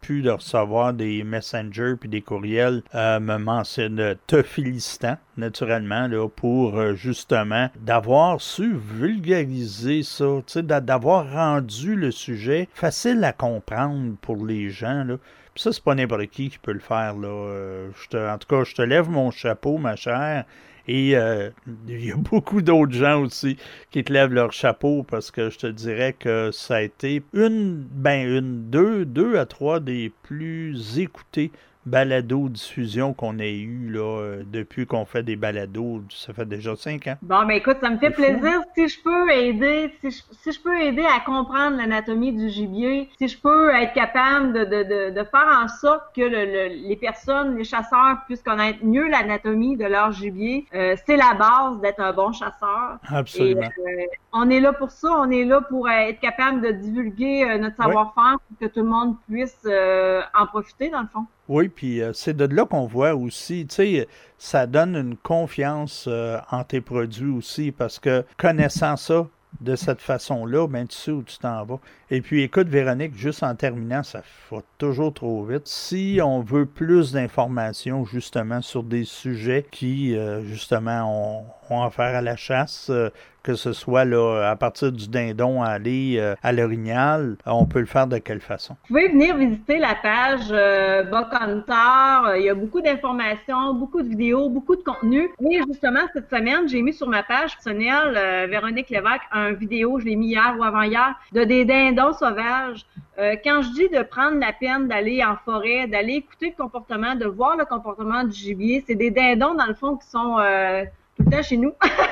pu de recevoir des messengers puis des courriels euh, me mentionnent, te félicitant, naturellement, là, pour euh, justement d'avoir su vulgariser ça, tu sais, d'avoir rendu le sujet facile à comprendre pour les gens, là. Puis ça, c'est pas n'importe qui qui peut le faire, là. Euh, je te, en tout cas, je te lève mon chapeau, ma chère. Et euh, il y a beaucoup d'autres gens aussi qui te lèvent leur chapeau parce que je te dirais que ça a été une, ben une, deux, deux à trois des plus écoutés balado-diffusion qu'on ait eu là, euh, depuis qu'on fait des balados. Ça fait déjà cinq ans. Bon, ben écoute, ça me fait plaisir. Si je peux aider, si je, si je peux aider à comprendre l'anatomie du gibier, si je peux être capable de, de, de, de faire en sorte que le, le, les personnes, les chasseurs puissent connaître mieux l'anatomie de leur gibier, euh, c'est la base d'être un bon chasseur. Absolument. Et, euh, on est là pour ça. On est là pour être capable de divulguer euh, notre savoir-faire pour que tout le monde puisse euh, en profiter, dans le fond. Oui, puis euh, c'est de là qu'on voit aussi, tu sais, ça donne une confiance euh, en tes produits aussi, parce que connaissant ça de cette façon-là, ben tu sais où tu t'en vas. Et puis écoute, Véronique, juste en terminant, ça va toujours trop vite. Si on veut plus d'informations justement sur des sujets qui, euh, justement, ont, ont affaire à la chasse, euh, que ce soit là à partir du dindon à aller euh, à l'orignal, on peut le faire de quelle façon? Vous pouvez venir visiter la page euh, Buck Hunter. Il y a beaucoup d'informations, beaucoup de vidéos, beaucoup de contenu. Et justement, cette semaine, j'ai mis sur ma page personnelle, euh, Véronique Lévesque, un vidéo, je l'ai mis hier ou avant-hier, de des dindons sauvages. Euh, quand je dis de prendre la peine d'aller en forêt, d'aller écouter le comportement, de voir le comportement du gibier, c'est des dindons, dans le fond, qui sont euh, tout le temps chez nous.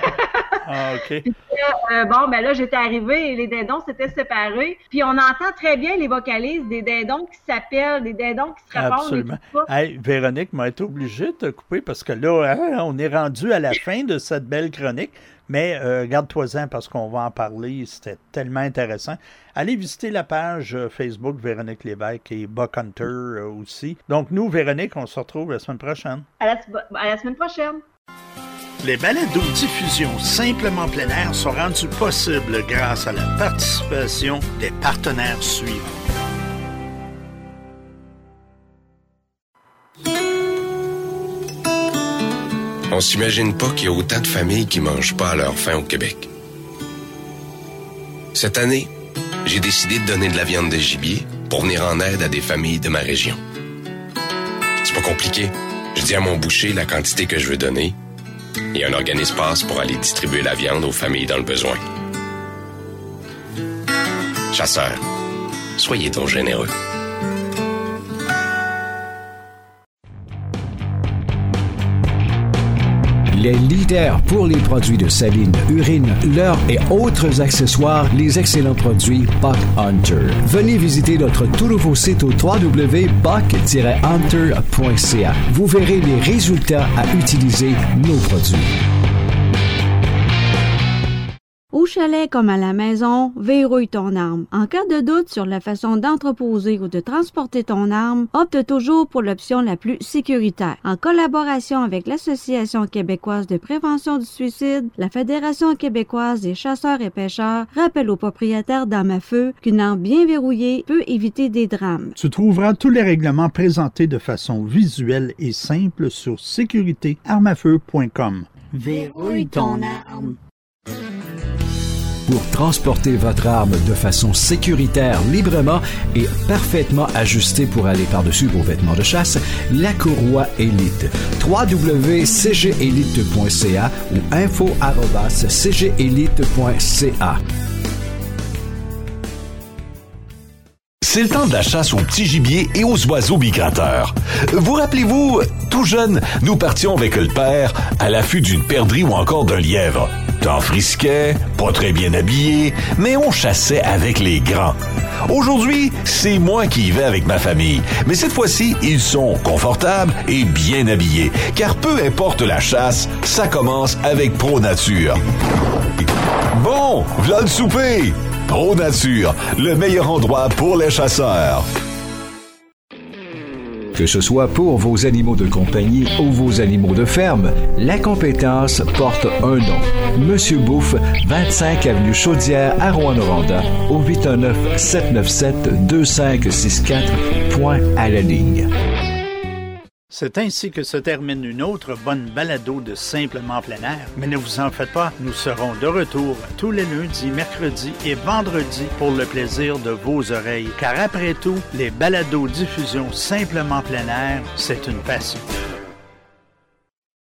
Ah, OK. Puis, euh, bon, ben là, j'étais arrivée et les dindons s'étaient séparés. Puis on entend très bien les vocalises des dindons qui s'appellent, des dindons qui se répondent. Absolument. Hey, Véronique m'a été obligée de te couper parce que là, hein, on est rendu à la fin de cette belle chronique. Mais euh, garde-toi-en parce qu'on va en parler. C'était tellement intéressant. Allez visiter la page Facebook Véronique Lévesque et Buck Hunter euh, aussi. Donc, nous, Véronique, on se retrouve la semaine prochaine. À la, à la semaine prochaine. Les balados-diffusions Simplement plein air sont rendues possibles grâce à la participation des partenaires suivants. On s'imagine pas qu'il y a autant de familles qui mangent pas à leur faim au Québec. Cette année, j'ai décidé de donner de la viande de gibier pour venir en aide à des familles de ma région. C'est pas compliqué. Je dis à mon boucher la quantité que je veux donner et un organisme passe pour aller distribuer la viande aux familles dans le besoin. Chasseurs, soyez donc généreux. Les leaders pour les produits de saline, urine, leurre et autres accessoires, les excellents produits Buck Hunter. Venez visiter notre tout nouveau site au w w w point buck tiret hunter point c a. Vous verrez les résultats à utiliser nos produits. Au chalet comme à la maison, verrouille ton arme. En cas de doute sur la façon d'entreposer ou de transporter ton arme, opte toujours pour l'option la plus sécuritaire. En collaboration avec l'Association québécoise de prévention du suicide, la Fédération québécoise des chasseurs et pêcheurs rappelle aux propriétaires d'armes à feu qu'une arme bien verrouillée peut éviter des drames. Tu trouveras tous les règlements présentés de façon visuelle et simple sur sécurité arme à feu point com. Verrouille ton arme. Pour transporter votre arme de façon sécuritaire, librement et parfaitement ajustée pour aller par-dessus vos vêtements de chasse, la courroie Élite. w w w point c g élite point c a ou info arobase c g élite point c a. C'est le temps de la chasse aux petits gibiers et aux oiseaux migrateurs. Vous rappelez-vous, tout jeune, nous partions avec le père à l'affût d'une perdrix ou encore d'un lièvre. Temps frisquet, pas très bien habillé, mais on chassait avec les grands. Aujourd'hui, c'est moi qui y vais avec ma famille. Mais cette fois-ci, ils sont confortables et bien habillés. Car peu importe la chasse, ça commence avec Pro Nature. Bon, v'là le souper! Pro Nature, le meilleur endroit pour les chasseurs. Que ce soit pour vos animaux de compagnie ou vos animaux de ferme, la compétence porte un nom. Monsieur Bouffe, vingt-cinq avenue Chaudière à Rouyn-Noranda, au huit un neuf, sept neuf sept, deux cinq six quatre, point à la ligne. C'est ainsi que se termine une autre bonne balado de Simplement plein air. Mais ne vous en faites pas, nous serons de retour tous les lundis, mercredis et vendredis pour le plaisir de vos oreilles. Car après tout, les balados diffusion Simplement plein air, c'est une passion.